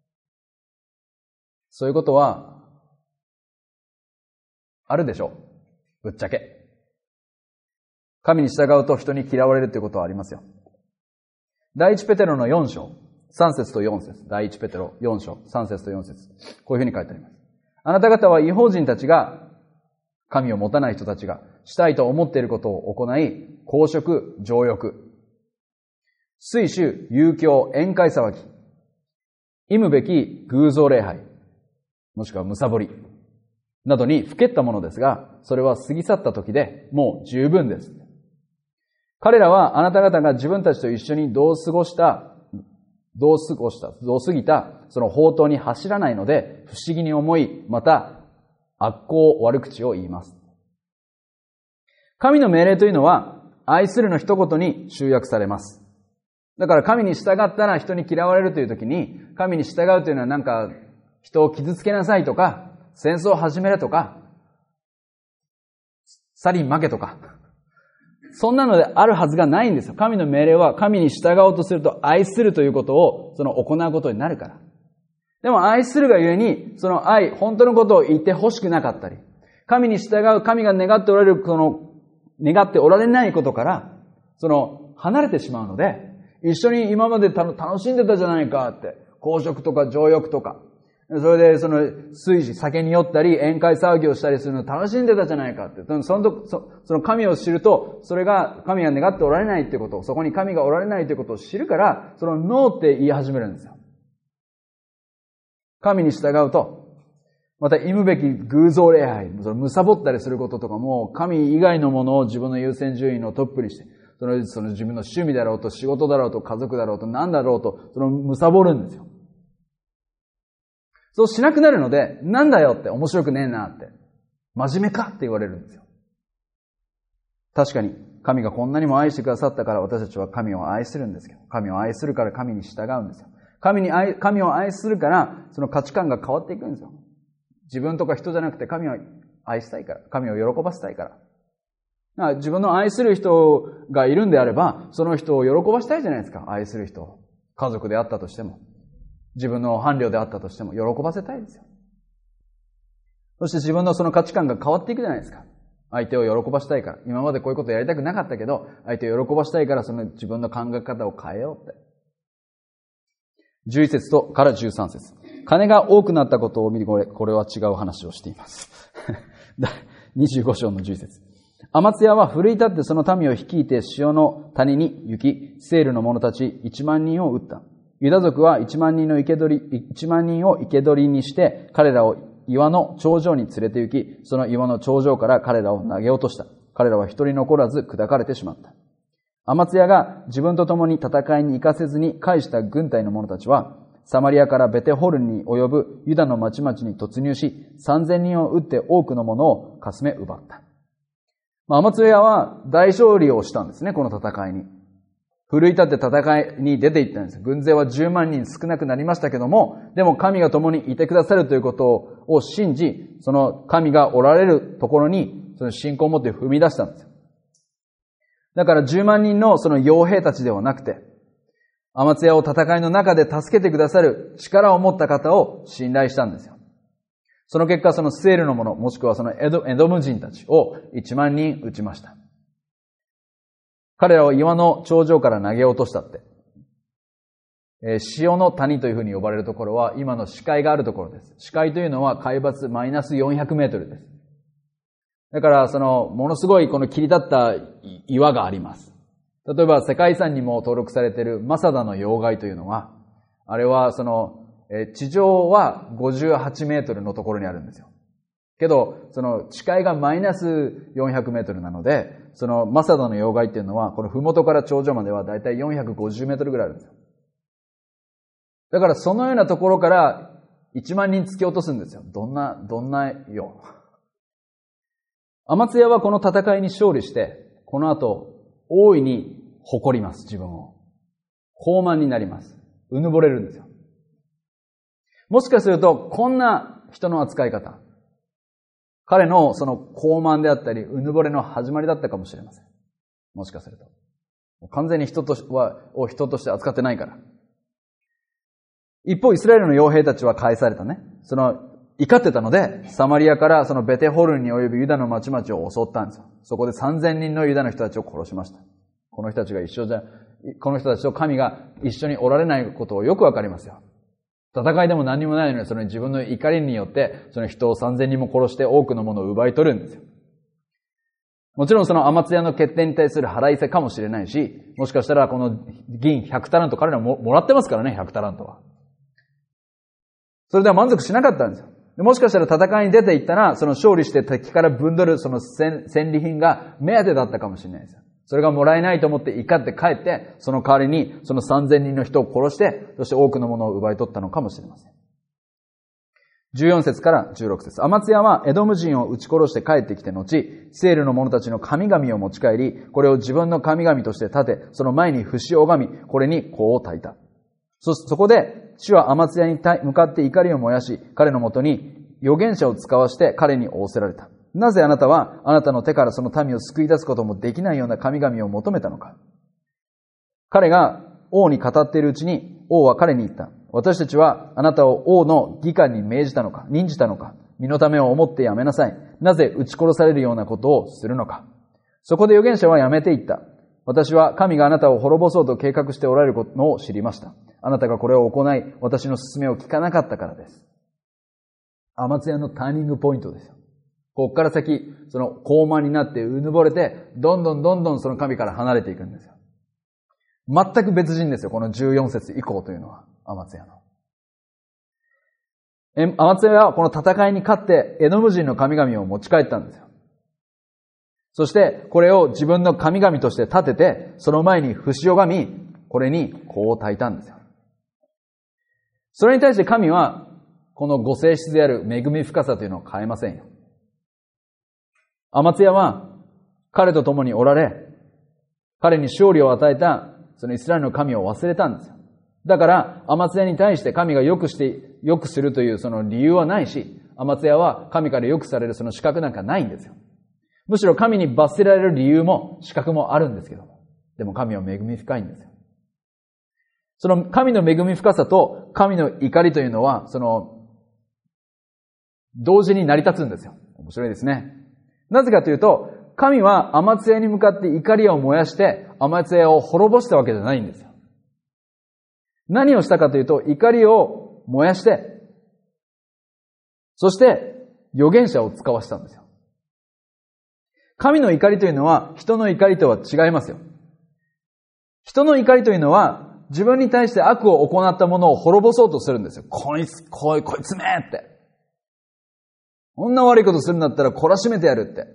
そういうことはあるでしょう。ぶっちゃけ。神に従うと人に嫌われるということはありますよ。第一ペテロの4章、3節と4節。第一ペテロ4章、3節と4節。こういうふうに書いてあります。あなた方は異邦人たちが、神を持たない人たちがしたいと思っていることを行い、公職、情欲、水酒、遊興、宴会騒ぎ、忌むべき偶像礼拝、もしくはむさぼり、などにふけったものですが、それは過ぎ去った時でもう十分です。 彼らはあなた方が自分たちと一緒にどう過ぎた、その法灯に走らないので、不思議に思い、また、悪行、悪口を言います。神の命令というのは、愛するの一言に集約されます。だから神に従ったら人に嫌われるという時に、神に従うというのはなんか、人を傷つけなさいとか、戦争を始めるとか、サリン負けとか、そんなのであるはずがないんですよ。神の命令は神に従おうとすると愛するということを行うことになるから。でも愛するがゆえに、その愛、本当のことを言って欲しくなかったり、神に従う、神が願っておられる、願っておられないことから、離れてしまうので、一緒に今まで楽しんでたじゃないかって、公職とか情欲とか、それで酒に酔ったり、宴会騒ぎをしたりするの楽しんでたじゃないかって。その神を知ると、それが神が願っておられないってこと、そこに神がおられないということを知るから、ノーって言い始めるんですよ。神に従うと、また忌むべき偶像礼拝、貪ったりすることとかも、神以外のものを自分の優先順位のトップにして、その自分の趣味だろうと、仕事だろうと、家族だろうと、何だろうと、貪るんですよ。そうしなくなるので、なんだよって面白くねえなって。真面目かって言われるんですよ。確かに、神がこんなにも愛してくださったから私たちは神を愛するんですけど、神を愛するから神に従うんですよ。神を愛するから、その価値観が変わっていくんですよ。自分とか人じゃなくて神を愛したいから、神を喜ばせたいから。だから自分の愛する人がいるんであれば、その人を喜ばしたいじゃないですか。愛する人を。家族であったとしても。自分の伴侶であったとしても喜ばせたいですよ。そして自分のその価値観が変わっていくじゃないですか。相手を喜ばしたいから。今までこういうことやりたくなかったけど、相手を喜ばしたいからその自分の考え方を変えようって。11節とから13節。金が多くなったことを見て、これは違う話をしています。25章の11節。アマツヤは奮い立ってその民を率いて塩の谷に行き、セールの者たち1万人を撃った。ユダ族は1万人を生け捕りにして、彼らを岩の頂上に連れて行き、その岩の頂上から彼らを投げ落とした。彼らは一人残らず砕かれてしまった。アマツヤが自分と共に戦いに行かせずに返した軍隊の者たちは、サマリアからベテホルンに及ぶユダの町々に突入し、3000人を撃って多くの者をかすめ奪った。アマツヤは大勝利をしたんですね、この戦いに。奮い立って戦いに出て行ったんです。軍勢は10万人少なくなりましたけども、でも神が共にいてくださるということを信じ、その神がおられるところに、その信仰を持って踏み出したんですよ。だから10万人のその傭兵たちではなくて、アマツヤを戦いの中で助けてくださる力を持った方を信頼したんですよ。その結果、そのセールの者、もしくはそのエドム人たちを1万人撃ちました。彼らを岩の頂上から投げ落としたって。塩の谷というふうに呼ばれるところは今の死海があるところです。死海というのは海抜マイナス400メートルです。だからものすごいこの切り立った岩があります。例えば世界遺産にも登録されているマサダの要害というのは、あれは地上は58メートルのところにあるんですよ。けど、地海がマイナス400メートルなので、マサダの要害っていうのは、このふもとから頂上まではだいたい450メートルぐらいあるんですよ。だからそのようなところから1万人突き落とすんですよ。どんなよ。アマツヤはこの戦いに勝利して、この後、大いに誇ります、自分を。高慢になります。うぬぼれるんですよ。もしかすると、こんな人の扱い方、彼のその高慢であったり、うぬぼれの始まりだったかもしれません。もしかすると。完全に人として扱ってないから。一方、イスラエルの傭兵たちは返されたね。怒ってたので、サマリアからベテホルンに及ぶユダの町々を襲ったんですよ。そこで3000人のユダの人たちを殺しました。この人たちと神が一緒におられないことをよくわかりますよ。戦いでも何にもないのに、自分の怒りによって、人を3000人も殺して多くのものを奪い取るんですよ。もちろんアマツヤの決定に対する腹いせかもしれないし、もしかしたらこの銀100タラント彼らもらってますからね、100タラントは。それでは満足しなかったんですよ。もしかしたら戦いに出ていったら、勝利して敵からぶんどる戦利品が目当てだったかもしれないですよ。 それがもらえないと思って怒って帰って、その代わりにその3000人の人を殺して、そして多くのものを奪い取ったのかもしれません。14節から16節。アマツヤはエドム人を撃ち殺して帰ってきて後、セールの者たちの神々を持ち帰り、これを自分の神々として立て、その前に節を拝み、これに香を焚いた。そこで、主はアマツヤに向かって怒りを燃やし、彼のもとに預言者を使わして彼に仰せられた。なぜあなたはあなたの手からその民を救い出すこともできないような神々を求めたのか。彼が王に語っているうちに、王は彼に言った。私たちはあなたを王の議官に任じたのか、身のためを思ってやめなさい。なぜ撃ち殺されるようなことをするのか。そこで預言者はやめていった。私は神があなたを滅ぼそうと計画しておられるのを知りました。あなたがこれを行い、私の勧めを聞かなかったからです。アマツヤのターニングポイントですよ。ここから先、その高慢になってうぬぼれて、どんどんその神から離れていくんですよ。全く別人ですよ、この14節以降というのは、アマツヤの。アマツヤはこの戦いに勝って、エドム人の神々を持ち帰ったんですよ。そして、これを自分の神々として立てて、その前に節を拝み、これに香を焚いたんですよ。それに対して神は、このご性質である恵み深さというのを変えませんよ。アマツヤは彼と共におられ、彼に勝利を与えたそのイスラエルの神を忘れたんですよ。だからアマツヤに対して神が良くするというその理由はないし、アマツヤは神から良くされるその資格なんかないんですよ。むしろ神に罰せられる理由も資格もあるんですけども、でも神は恵み深いんですよ。その神の恵み深さと神の怒りというのは、同時に成り立つんですよ。面白いですね。なぜかというと、神はアマツヤに向かって怒りを燃やして、アマツヤを滅ぼしたわけじゃないんですよ。何をしたかというと、怒りを燃やして、そして預言者を使わしたんですよ。神の怒りというのは人の怒りとは違いますよ。人の怒りというのは自分に対して悪を行ったものを滅ぼそうとするんですよ。こいつめって。こんな悪いことするんだったら懲らしめてやるって。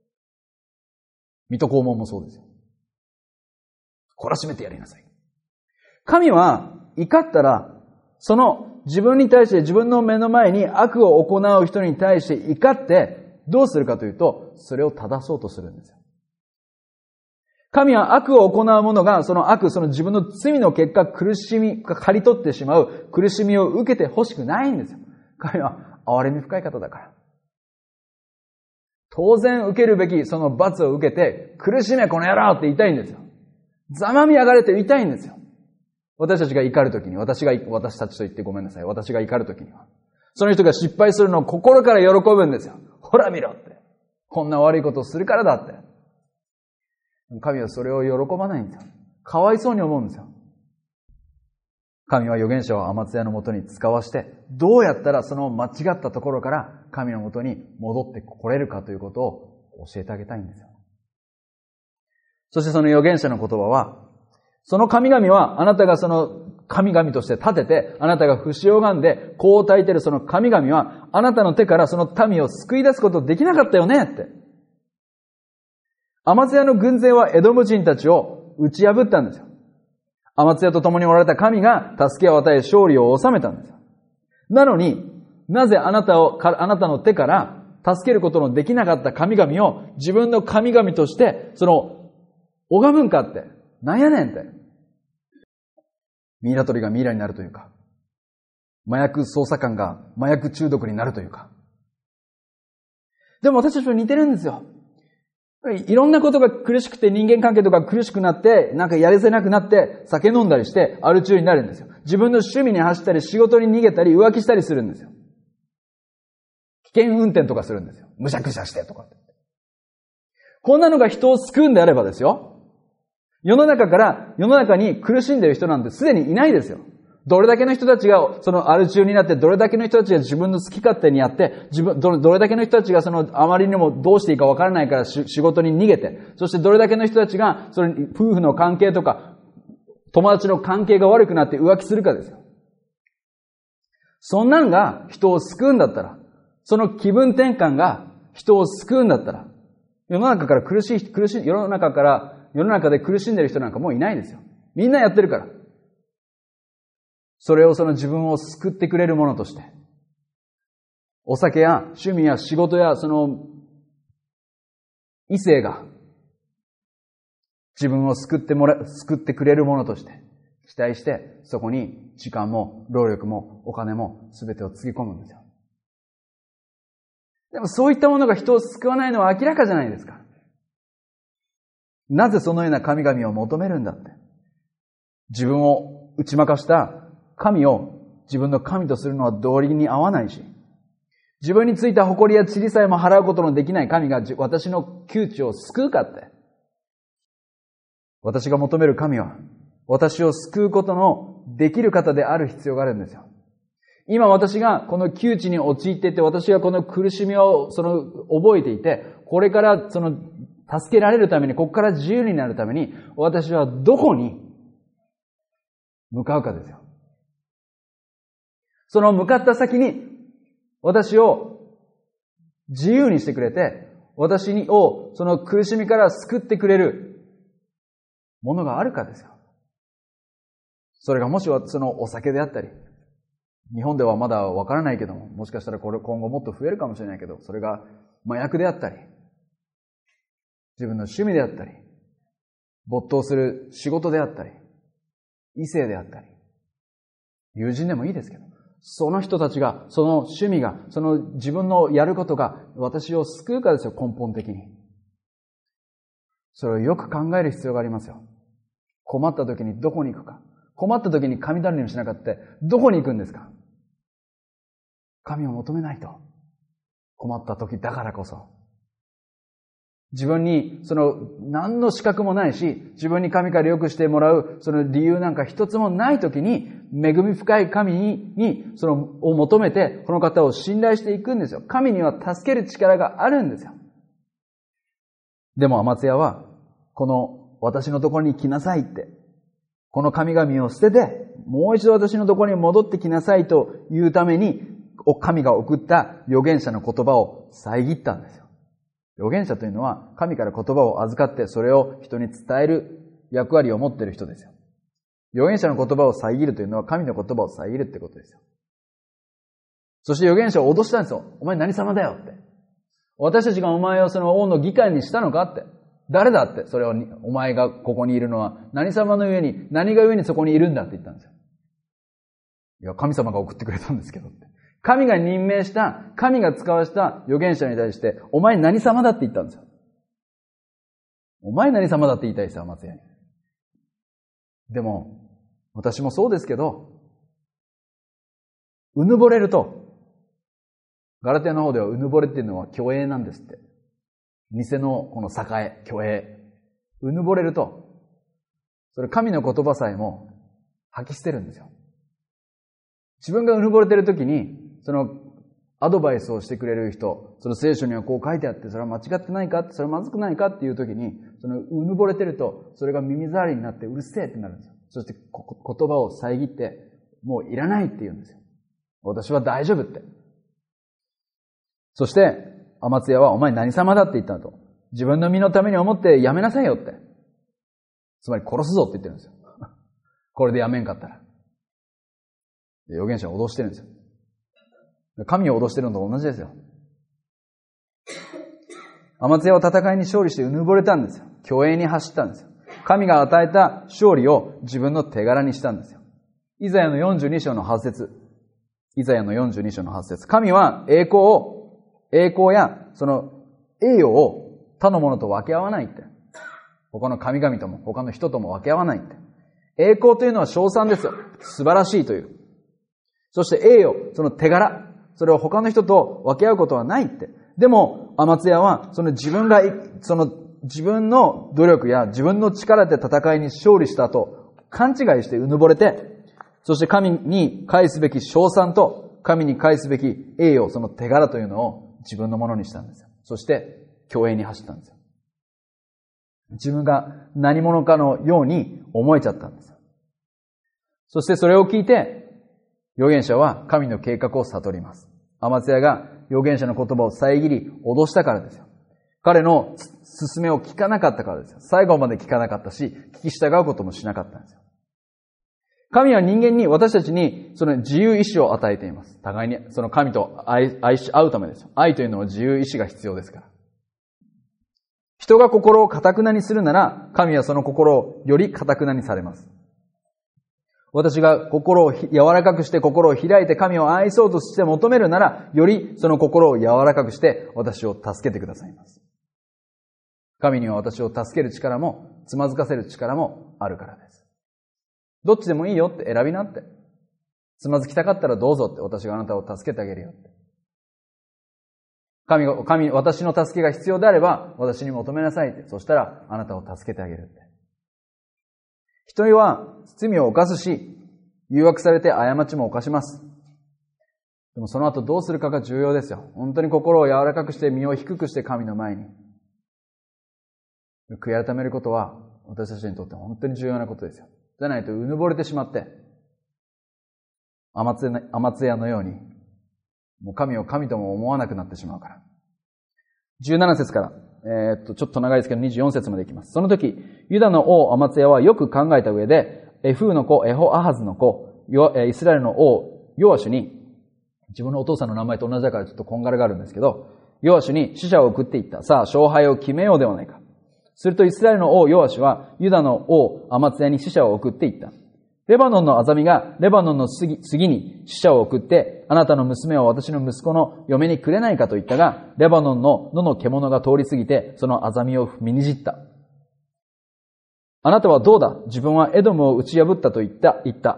水戸黄門もそうですよ。懲らしめてやりなさい。神は怒ったら、その自分に対して自分の目の前に悪を行う人に対して怒ってどうするかというと、それを正そうとするんですよ。神は悪を行う者がその自分の罪の結果刈り取ってしまう苦しみを受けてほしくないんですよ。神は憐れみ深い方だから。当然受けるべきその罰を受けて、苦しめこの野郎って言いたいんですよ。ざまみやがれって言いたいんですよ。私たちが怒るときに、私たちと言ってごめんなさい。私が怒るときには。その人が失敗するのを心から喜ぶんですよ。ほら見ろって。こんな悪いことをするからだって。神はそれを喜ばないんですよ。かわいそうに思うんですよ。神は預言者をアマツヤのもとに使わして、どうやったらその間違ったところから神のもとに戻ってこれるかということを教えてあげたいんですよ。そしてその預言者の言葉は、その神々はあなたがその神々として立てて、あなたが節を拝んで香を焚いているその神々は、あなたの手からその民を救い出すことできなかったよねって。アマツヤの軍勢はエドム人たちを打ち破ったんですよ。アマツヤと共におられた神が助けを与え勝利を収めたんですよ。なのに、なぜあなたの手から助けることのできなかった神々を自分の神々として拝むんかって。なんやねんって。ミイラ取りがミイラになるというか、麻薬捜査官が麻薬中毒になるというか。でも私たちは似てるんですよ。いろんなことが苦しくて人間関係とか苦しくなって、なんかやれせなくなって酒飲んだりしてアル中になるんですよ。自分の趣味に走ったり仕事に逃げたり浮気したりするんですよ。危険運転とかするんですよ。むしゃくしゃしてとかって。こんなのが人を救うんであればですよ。世の中に苦しんでいる人なんてすでにいないですよ。どれだけの人たちがアル中になって、どれだけの人たちが自分の好き勝手にやって、どれだけの人たちがあまりにもどうしていいかわからないから仕事に逃げて、そしてどれだけの人たちが夫婦の関係とか、友達の関係が悪くなって浮気するかですよ。そんなんが人を救うんだったら、その気分転換が人を救うんだったら、世の中から世の中で苦しんでる人なんかもういないですよ。みんなやってるから。それをその自分を救ってくれるものとして、お酒や趣味や仕事やその異性が自分を救ってくれるものとして期待して、そこに時間も労力もお金も全てをつぎ込むんですよ。でもそういったものが人を救わないのは明らかじゃないですか。なぜそのような神々を求めるんだって。自分を打ち負かした神を自分の神とするのは道理に合わないし、自分についた誇りや塵さえも払うことのできない神が私の窮地を救うかって。私が求める神は、私を救うことのできる方である必要があるんですよ。今私がこの窮地に陥っていて、私がこの苦しみを覚えていて、これから助けられるために、ここから自由になるために、私はどこに向かうかですよ。その向かった先に、私を自由にしてくれて、私をその苦しみから救ってくれるものがあるかですよ。それがもしそのお酒であったり、日本ではまだわからないけども、もしかしたら今後もっと増えるかもしれないけど、それが麻薬であったり、自分の趣味であったり、没頭する仕事であったり、異性であったり、友人でもいいですけど、その人たちが、その趣味が、その自分のやることが私を救うかですよ、根本的に。それをよく考える必要がありますよ。困った時にどこに行くか。困った時に神頼みをしなかった、どこに行くんですか？神を求めないと。困った時だからこそ。自分に何の資格もないし、自分に神から良くしてもらうその理由なんか一つもないときに、恵み深い神にを求めて、この方を信頼していくんですよ。神には助ける力があるんですよ。でもアマツヤは、この私のところに来なさいって、この神々を捨てて、もう一度私のところに戻ってきなさいというために、神が送った預言者の言葉を遮ったんですよ。預言者というのは神から言葉を預かってそれを人に伝える役割を持っている人ですよ。預言者の言葉を遮るというのは神の言葉を遮るってことですよ。そして預言者を脅したんですよ。お前何様だよって。私たちがお前をその王の議会にしたのかって。誰だって。それをお前がここにいるのは何様の上に、何が上にそこにいるんだって言ったんですよ。いや、神様が送ってくれたんですけどって。神が任命した、神が使わした預言者に対して、お前何様だって言ったんですよ。お前何様だって言いたいですよ、松屋に。でも、私もそうですけど、うぬぼれると、ガラテヤの方ではうぬぼれっていうのは虚栄なんですって。偽のこの栄、虚栄。うぬぼれると、それ神の言葉さえも吐き捨てるんですよ。自分がうぬぼれてるときに、そのアドバイスをしてくれる人、その聖書にはこう書いてあって、それは間違ってないか、それはまずくないかっていうときに、そのうぬぼれてると、それが耳障りになってうるせえってなるんですよ。そして言葉を遮って、もういらないって言うんですよ。私は大丈夫って。そして、アマツヤはお前何様だって言ったのと。自分の身のために思ってやめなさいよって。つまり殺すぞって言ってるんですよ。これでやめんかったら。預言者は脅してるんですよ。神を脅してるのと同じですよ。アマツヤは戦いに勝利してうぬぼれたんですよ。虚栄に走ったんですよ。神が与えた勝利を自分の手柄にしたんですよ。イザヤの42章の8節。イザヤの42章の8節。神は栄光やその栄誉を他のものと分け合わないって。他の神々とも他の人とも分け合わないって。栄光というのは称賛ですよ。素晴らしいという。そして栄誉、その手柄、それを他の人と分け合うことはないって。でも、アマツヤは、自分の努力や自分の力で戦いに勝利したと勘違いしてうぬぼれて、そして神に返すべき称賛と神に返すべき栄誉、その手柄というのを自分のものにしたんですよ。そして、虚栄に走ったんですよ。自分が何者かのように思えちゃったんですよ。そしてそれを聞いて、預言者は神の計画を悟ります。アマツヤが預言者の言葉を遮り、脅したからですよ。 彼の勧めを聞かなかったからですよ。最後まで聞かなかったし、聞き従うこともしなかったんですよ。神は人間に、私たちに、その自由意志を与えています。互いに、その神と愛し合うためですよ。愛というのは自由意志が必要ですから。人が心を堅くなにするなら、神はその心をより堅くなにされます。私が心を柔らかくして心を開いて神を愛そうとして求めるなら、よりその心を柔らかくして私を助けてくださいます。神には私を助ける力も、つまずかせる力もあるからです。どっちでもいいよって選びなって。つまずきたかったらどうぞって、私があなたを助けてあげるよって。私の助けが必要であれば、私に求めなさいって。そしたら、あなたを助けてあげるって。人は罪を犯すし、誘惑されて過ちも犯します。でもその後どうするかが重要ですよ。本当に心を柔らかくして身を低くして神の前に。悔い改めることは私たちにとって本当に重要なことですよ。じゃないとうぬぼれてしまって、アマツヤのように、もう神を神とも思わなくなってしまうから。17節から、ちょっと長いですけど24節までいきます。その時、ユダの王アマツヤはよく考えた上で、エフーの子、エホアハズの子、イスラエルの王、ヨアシュに、自分のお父さんの名前と同じだからちょっとこんがらがあるんですけど、ヨアシュに使者を送っていった。さあ、勝敗を決めようではないか。するとイスラエルの王ヨアシュは、ユダの王アマツヤに使者を送っていった。レバノンのアザミがレバノンの次に使者を送って、あなたの娘を私の息子の嫁にくれないかと言ったが、レバノンの野の獣が通り過ぎて、そのアザミを踏みにじった。あなたはどうだ？自分はエドムを打ち破ったと言った。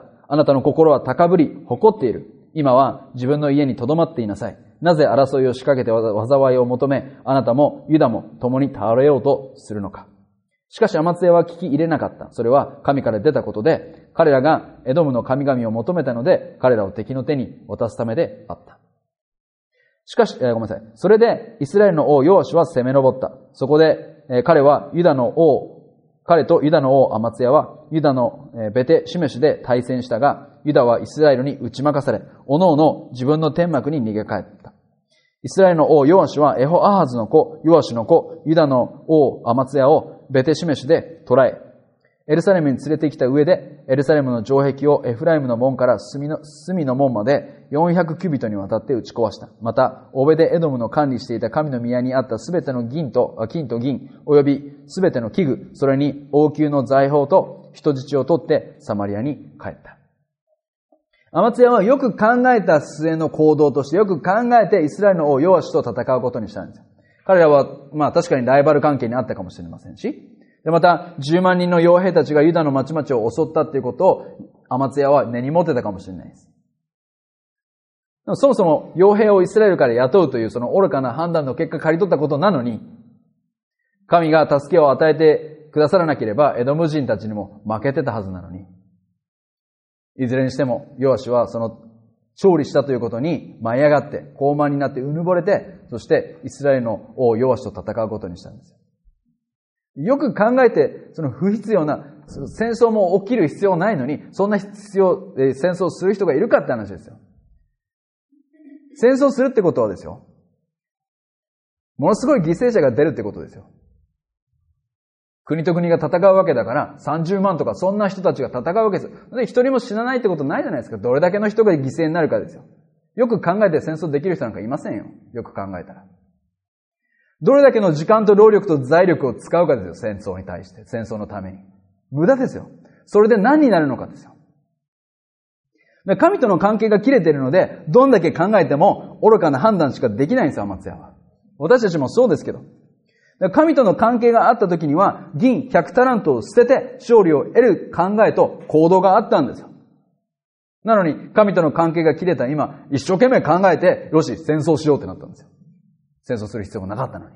あなたの心は高ぶり、誇っている。今は自分の家に留まっていなさい。なぜ争いを仕掛けて災いを求め、あなたもユダも共に倒れようとするのか。しかしアマツヤは聞き入れなかった。それは神から出たことで、彼らがエドムの神々を求めたので、彼らを敵の手に渡すためであった。しかし、ごめんなさい。それでイスラエルの王ヨアシュは攻め上った。そこで、彼とユダの王アマツヤはユダのベテシメシュで対戦したが、ユダはイスラエルに打ち負かされ、おのおの自分の天幕に逃げ帰った。イスラエルの王ヨアシュはエホアハズの子、ヨアシュの子、ユダの王アマツヤをベテシメシュで捕らえ、エルサレムに連れてきた上で、エルサレムの城壁をエフライムの門から隅の門まで400キュビトにわたって打ち壊した。また、オベデエドムの管理していた神の宮にあったすべての金と銀、およびすべての器具、それに王宮の財宝と人質を取ってサマリアに帰った。アマツヤはよく考えた末の行動として、よく考えてイスラエルの王ヨアシュと戦うことにしたんですよ。彼らは、確かにライバル関係にあったかもしれませんし、で、また、10万人の傭兵たちがユダの町々を襲ったっていうことを、アマツヤは根に持ってたかもしれないです。でもそもそも、傭兵をイスラエルから雇うというその愚かな判断の結果刈り取ったことなのに、神が助けを与えてくださらなければ、エドム人たちにも負けてたはずなのに、いずれにしても、ヨアシュはその勝利したということに舞い上がって、高慢になってうぬぼれて、そしてイスラエルの王ヨアシュと戦うことにしたんですよ。よく考えて、その不必要な、戦争も起きる必要ないのに、そんな戦争をする人がいるかって話ですよ。戦争するってことはですよ、ものすごい犠牲者が出るってことですよ。国と国が戦うわけだから、30万とかそんな人たちが戦うわけですよ。で、一人も死なないってことないじゃないですか。どれだけの人が犠牲になるかですよ。よく考えて戦争できる人なんかいませんよ。よく考えたら。どれだけの時間と労力と財力を使うかですよ。戦争に対して。戦争のために。無駄ですよ。それで何になるのかですよ。神との関係が切れているので、どんだけ考えても愚かな判断しかできないんですよ、アマツヤは。私たちもそうですけど。神との関係があった時には、銀100タラントを捨てて勝利を得る考えと行動があったんですよ。なのに、神との関係が切れた今、一生懸命考えて、よし、戦争しようってなったんですよ。戦争する必要がなかったのに。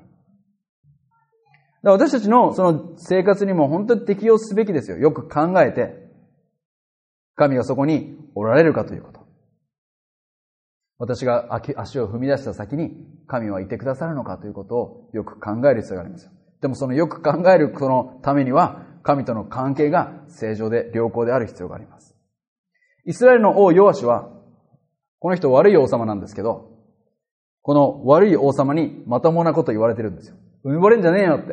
私たちのその生活にも本当に適用すべきですよ。よく考えて、神がそこにおられるかということ。私が足を踏み出した先に神はいてくださるのかということをよく考える必要がありますよ。でもそのよく考えるそのためには、神との関係が正常で良好である必要があります。イスラエルの王ヨアシュは、この人悪い王様なんですけど、この悪い王様にまともなこと言われてるんですよ。 うぬぼれんじゃねえよって。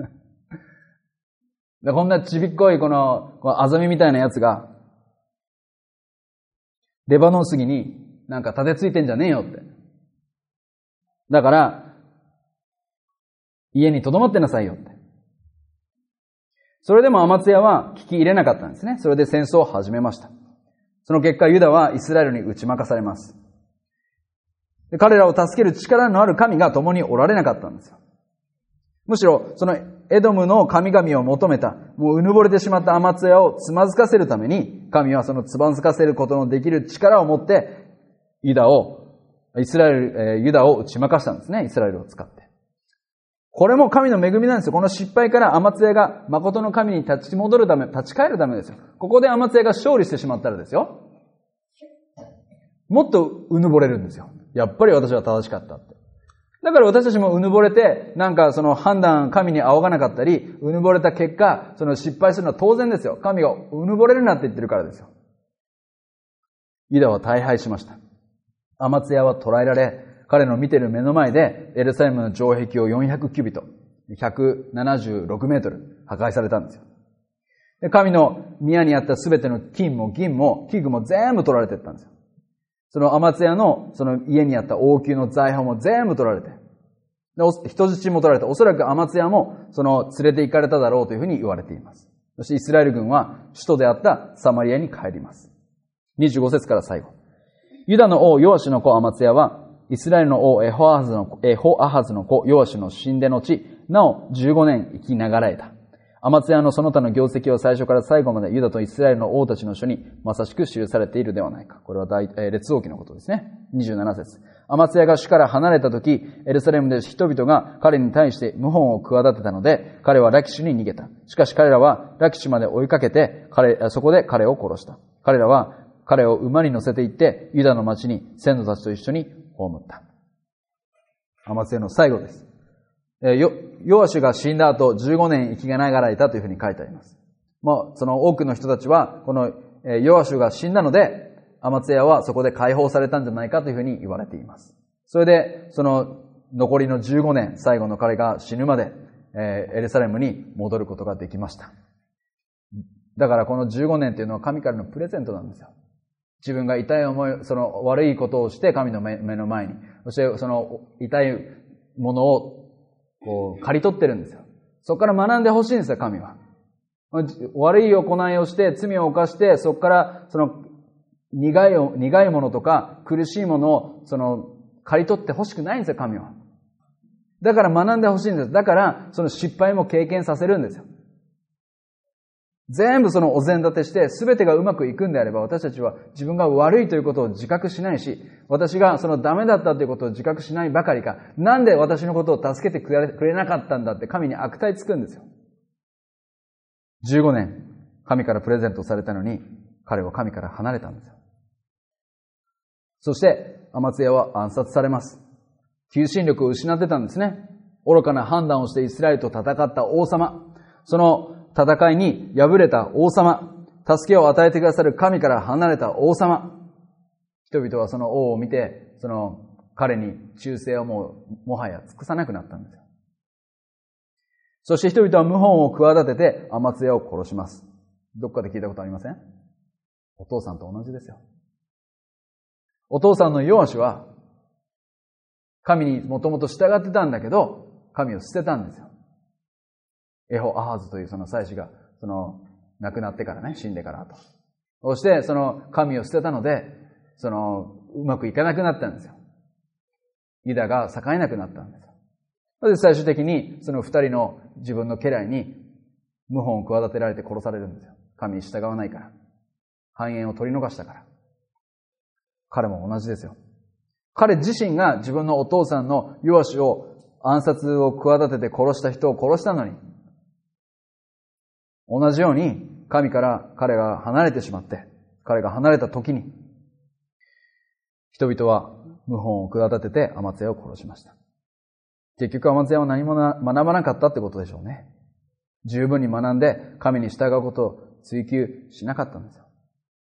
で、こんなちびっこいこのアザミみたいなやつが、レバノン杉になんか立てついてんじゃねえよって。だから、家に留まってなさいよって。それでもアマツヤは聞き入れなかったんですね。それで戦争を始めました。その結果、ユダはイスラエルに打ち負かされます。で、彼らを助ける力のある神が共におられなかったんですよ。むしろ、そのエドムの神々を求めた、もううぬぼれてしまったアマツヤをつまずかせるために、神はそのつまずかせることのできる力を持って、ユダを打ち負かしたんですね。イスラエルを使って。これも神の恵みなんですよ。この失敗からアマツヤが誠の神に立ち返るためですよ。ここでアマツヤが勝利してしまったらですよ。もっとうぬぼれるんですよ。やっぱり私は正しかったって。だから私たちもうぬぼれて、なんかその判断、神に仰がなかったり、うぬぼれた結果、その失敗するのは当然ですよ。神がうぬぼれるなって言ってるからですよ。ユダは大敗しました。アマツヤは捕らえられ、彼の見てる目の前でエルサレムの城壁を400キュビト、176メートル破壊されたんですよ。で、神の宮にあったすべての金も銀も器具も全部取られていったんですよ。そのアマツヤのその家にあった王宮の財宝も全部取られて、で人質も取られて、おそらくアマツヤもその連れて行かれただろうというふうに言われています。そしてイスラエル軍は首都であったサマリアに帰ります。25節から最後。ユダの王ヨアシュの子アマツヤは、イスラエルの王エホアハズの子ヨアシュの死んで後、なお15年生きながらえた。アマツヤのその他の業績は最初から最後までユダとイスラエルの王たちの書にまさしく記されているではないか。これは列王記のことですね。27節。アマツヤが主から離れたとき、エルサレムで人々が彼に対して謀反を企てたので、彼はラキシュに逃げた。しかし彼らはラキシュまで追いかけて、そこで彼を殺した。彼らは彼を馬に乗せて行って、ユダの町に先祖たちと一緒に葬った。アマツヤの最後です。ヨアシュが死んだ後15年生きがながらえたというふうに書いてあります。もうその多くの人たちはこのヨアシュが死んだのでアマツヤはそこで解放されたんじゃないかというふうに言われています。それでその残りの15年最後の彼が死ぬまでエルサレムに戻ることができました。だからこの15年というのは神からのプレゼントなんですよ。自分が痛い思い、その悪いことをして神の目の前に、そしてその痛いものをこう刈り取ってるんですよ。そこから学んでほしいんですよ、神は。悪い行いをして罪を犯して、そこからその苦いものとか苦しいものをその刈り取ってほしくないんですよ、神は。だから学んでほしいんです。だからその失敗も経験させるんですよ。全部そのお膳立てして全てがうまくいくんであれば、私たちは自分が悪いということを自覚しないし、私がそのダメだったということを自覚しないばかりか、なんで私のことを助けてくれなかったんだって神に悪態つくんですよ。15年神からプレゼントされたのに、彼は神から離れたんですよ。そしてアマツヤは暗殺されます。求心力を失ってたんですね。愚かな判断をしてイスラエルと戦った王様、その戦いに敗れた王様、助けを与えてくださる神から離れた王様、人々はその王を見て、その彼に忠誠をもはや尽くさなくなったんですよ。そして人々は謀反を企ててアマツヤを殺します。どっかで聞いたことありません？お父さんと同じですよ。お父さんのヨアシュは神にもともと従ってたんだけど、神を捨てたんですよ。エホアハズというその祭司が亡くなってからね、死んでからと。そしてその神を捨てたので、うまくいかなくなったんですよ。ユダが栄えなくなったんですよ。それで最終的にその二人の自分の家来に謀反を企てられて殺されるんですよ。神に従わないから。繁栄を取り逃したから。彼も同じですよ。彼自身が自分のお父さんのヨアシュを暗殺を企てて殺した人を殺したのに、同じように神から彼が離れてしまって、彼が離れた時に、人々は謀反を企ててアマツヤを殺しました。結局アマツヤは何も学ばなかったってことでしょうね。十分に学んで神に従うことを追求しなかったんですよ。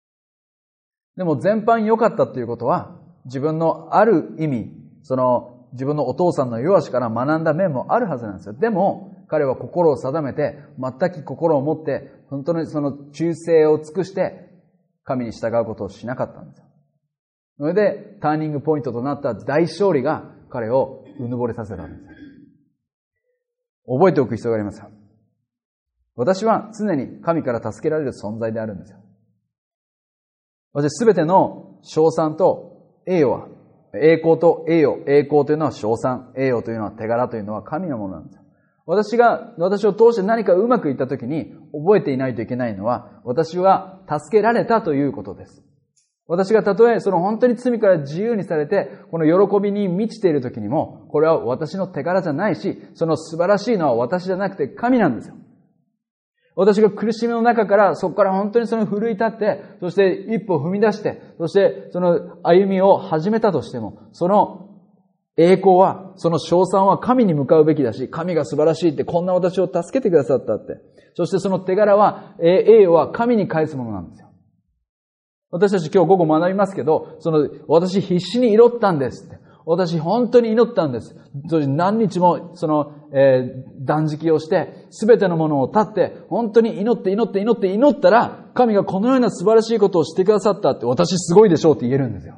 でも全般良かったということは、自分のある意味、 自分のお父さんのヨアシから学んだ面もあるはずなんですよ。でも、彼は心を定めて、全く心を持って、本当にその忠誠を尽くして、神に従うことをしなかったんですよ。それで、ターニングポイントとなった大勝利が彼をうぬぼれさせたんです。覚えておく必要がありますよ。私は常に神から助けられる存在であるんですよ。私すべての称賛と栄誉は、栄光と栄誉、栄光というのは称賛、栄誉というのは手柄というのは神のものなんですよ。私を通して何かうまくいったときに覚えていないといけないのは、私は助けられたということです。私がたとえその本当に罪から自由にされて、この喜びに満ちているときにも、これは私の手柄じゃないし、その素晴らしいのは私じゃなくて神なんですよ。私が苦しみの中から、そこから本当にその奮い立って、そして一歩踏み出して、そしてその歩みを始めたとしても、その栄光は、その称賛は神に向かうべきだし、神が素晴らしいってこんな私を助けてくださったって。そしてその手柄は、栄誉は神に返すものなんですよ。私たち今日午後学びますけど、私必死に祈ったんですって。私本当に祈ったんです。何日も断食をして、すべてのものを断って、本当に祈ったら、神がこのような素晴らしいことをしてくださったって、私すごいでしょうって言えるんですよ。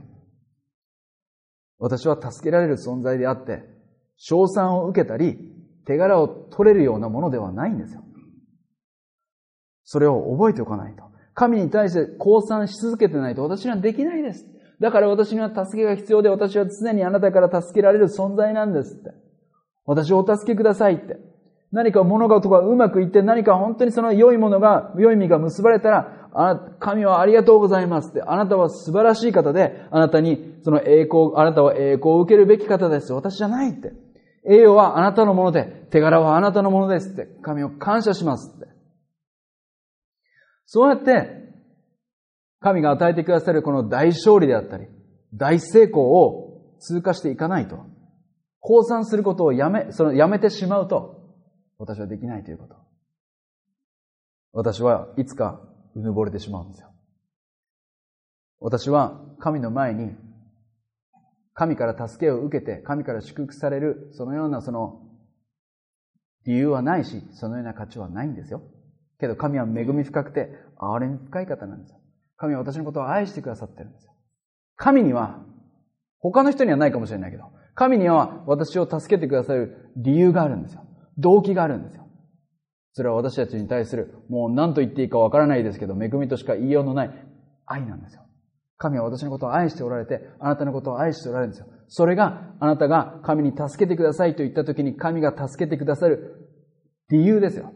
私は助けられる存在であって、称賛を受けたり、手柄を取れるようなものではないんですよ。それを覚えておかないと。神に対して降参し続けてないと私にはできないです。だから私には助けが必要で、私は常にあなたから助けられる存在なんですって。私をお助けくださいって。何か物事がうまくいって、何か本当にその良い実が結ばれたら、神はありがとうございますって。あなたは素晴らしい方で、あなたにそのあなたは栄光を受けるべき方です。私じゃないって。栄誉はあなたのもので、手柄はあなたのものですって。神を感謝しますって。そうやって、神が与えてくださるこの大勝利であったり、大成功を通過していかないと、降参することをやめてしまうと、私はできないということ。私はいつかうぬぼれてしまうんですよ。私は神の前に、神から助けを受けて、神から祝福される、そのような理由はないし、そのような価値はないんですよ。けど神は恵み深くて、憐れみ深い方なんですよ。神は私のことを愛してくださってるんですよ。神には、他の人にはないかもしれないけど、神には私を助けてくださる理由があるんですよ。動機があるんですよ。それは私たちに対する、もう何と言っていいかわからないですけど、恵みとしか言いようのない愛なんですよ。神は私のことを愛しておられて、あなたのことを愛しておられるんですよ。それが、あなたが神に助けてくださいと言ったときに、神が助けてくださる理由ですよ。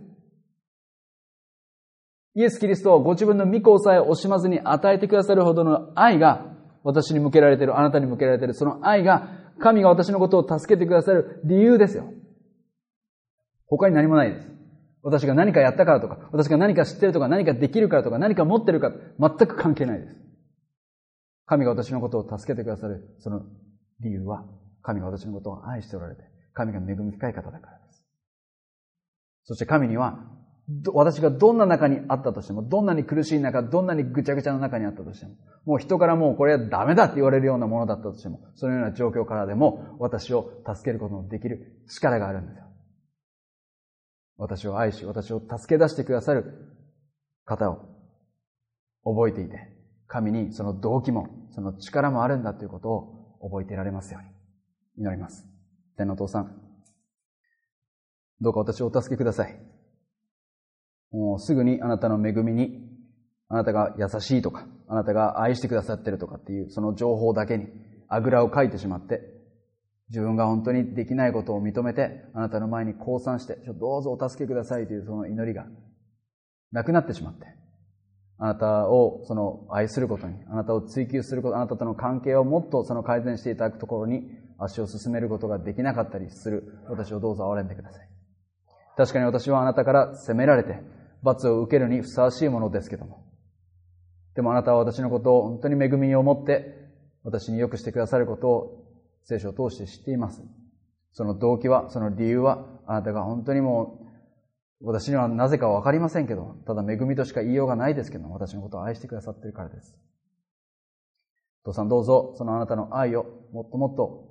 イエス・キリストをご自分の御子さえ惜しまずに与えてくださるほどの愛が私に向けられている、あなたに向けられている、その愛が神が私のことを助けてくださる理由ですよ。他に何もないです。私が何かやったからとか、私が何か知ってるとか、何かできるからとか、何か持ってるか、全く関係ないです。神が私のことを助けてくださるその理由は、神が私のことを愛しておられて、神が恵み深い方だからです。そして神には、私がどんな中にあったとしても、どんなに苦しい中、どんなにぐちゃぐちゃの中にあったとしても、もう人からもうこれはダメだって言われるようなものだったとしても、そのような状況からでも私を助けることのできる力があるんですよ。私を愛し、私を助け出してくださる方を覚えていて、神にその動機も、その力もあるんだということを覚えていられますように祈ります。天のお父さん、どうか私をお助けください。もうすぐにあなたの恵みに、あなたが優しいとか、あなたが愛してくださってるとかっていうその情報だけにあぐらをかいてしまって、自分が本当にできないことを認めて、あなたの前に降参して、どうぞお助けくださいというその祈りがなくなってしまって、あなたを愛することに、あなたを追求すること、あなたとの関係をもっと改善していただくところに足を進めることができなかったりする私をどうぞ憐れんでください。確かに私はあなたから責められて、罰を受けるにふさわしいものですけども。でもあなたは私のことを本当に恵みを持って私に良くしてくださることを聖書を通して知っています。その動機は、その理由はあなたが本当にもう私にはなぜかわかりませんけど、ただ恵みとしか言いようがないですけど、私のことを愛してくださっているからです。父さんどうぞそのあなたの愛をもっともっと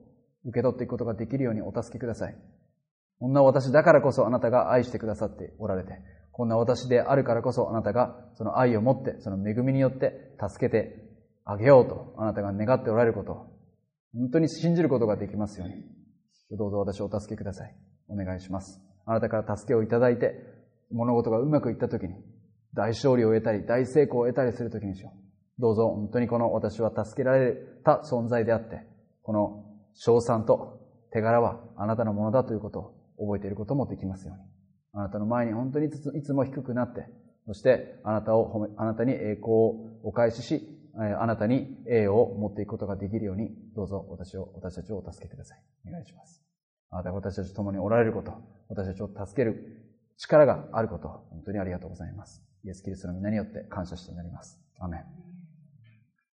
受け取っていくことができるようにお助けください。こんな私だからこそあなたが愛してくださっておられて、こんな私であるからこそあなたがその愛を持って、その恵みによって助けてあげようとあなたが願っておられることを本当に信じることができますように、どうぞ私をお助けください。お願いします。あなたから助けをいただいて、物事がうまくいったときに、大勝利を得たり、大成功を得たりするときにしよう。どうぞ本当にこの私は助けられた存在であって、この称賛と手柄はあなたのものだということを覚えていることもできますように。あなたの前に本当にいつも低くなって、そしてあなたに栄光をお返しし、あなたに栄誉を持っていくことができるように、どうぞ私たちをお助けください。お願いします。あなたが私たちと共におられること、私たちを助ける力があること、本当にありがとうございます。イエス・キリストの皆によって感謝してなります。アーメン。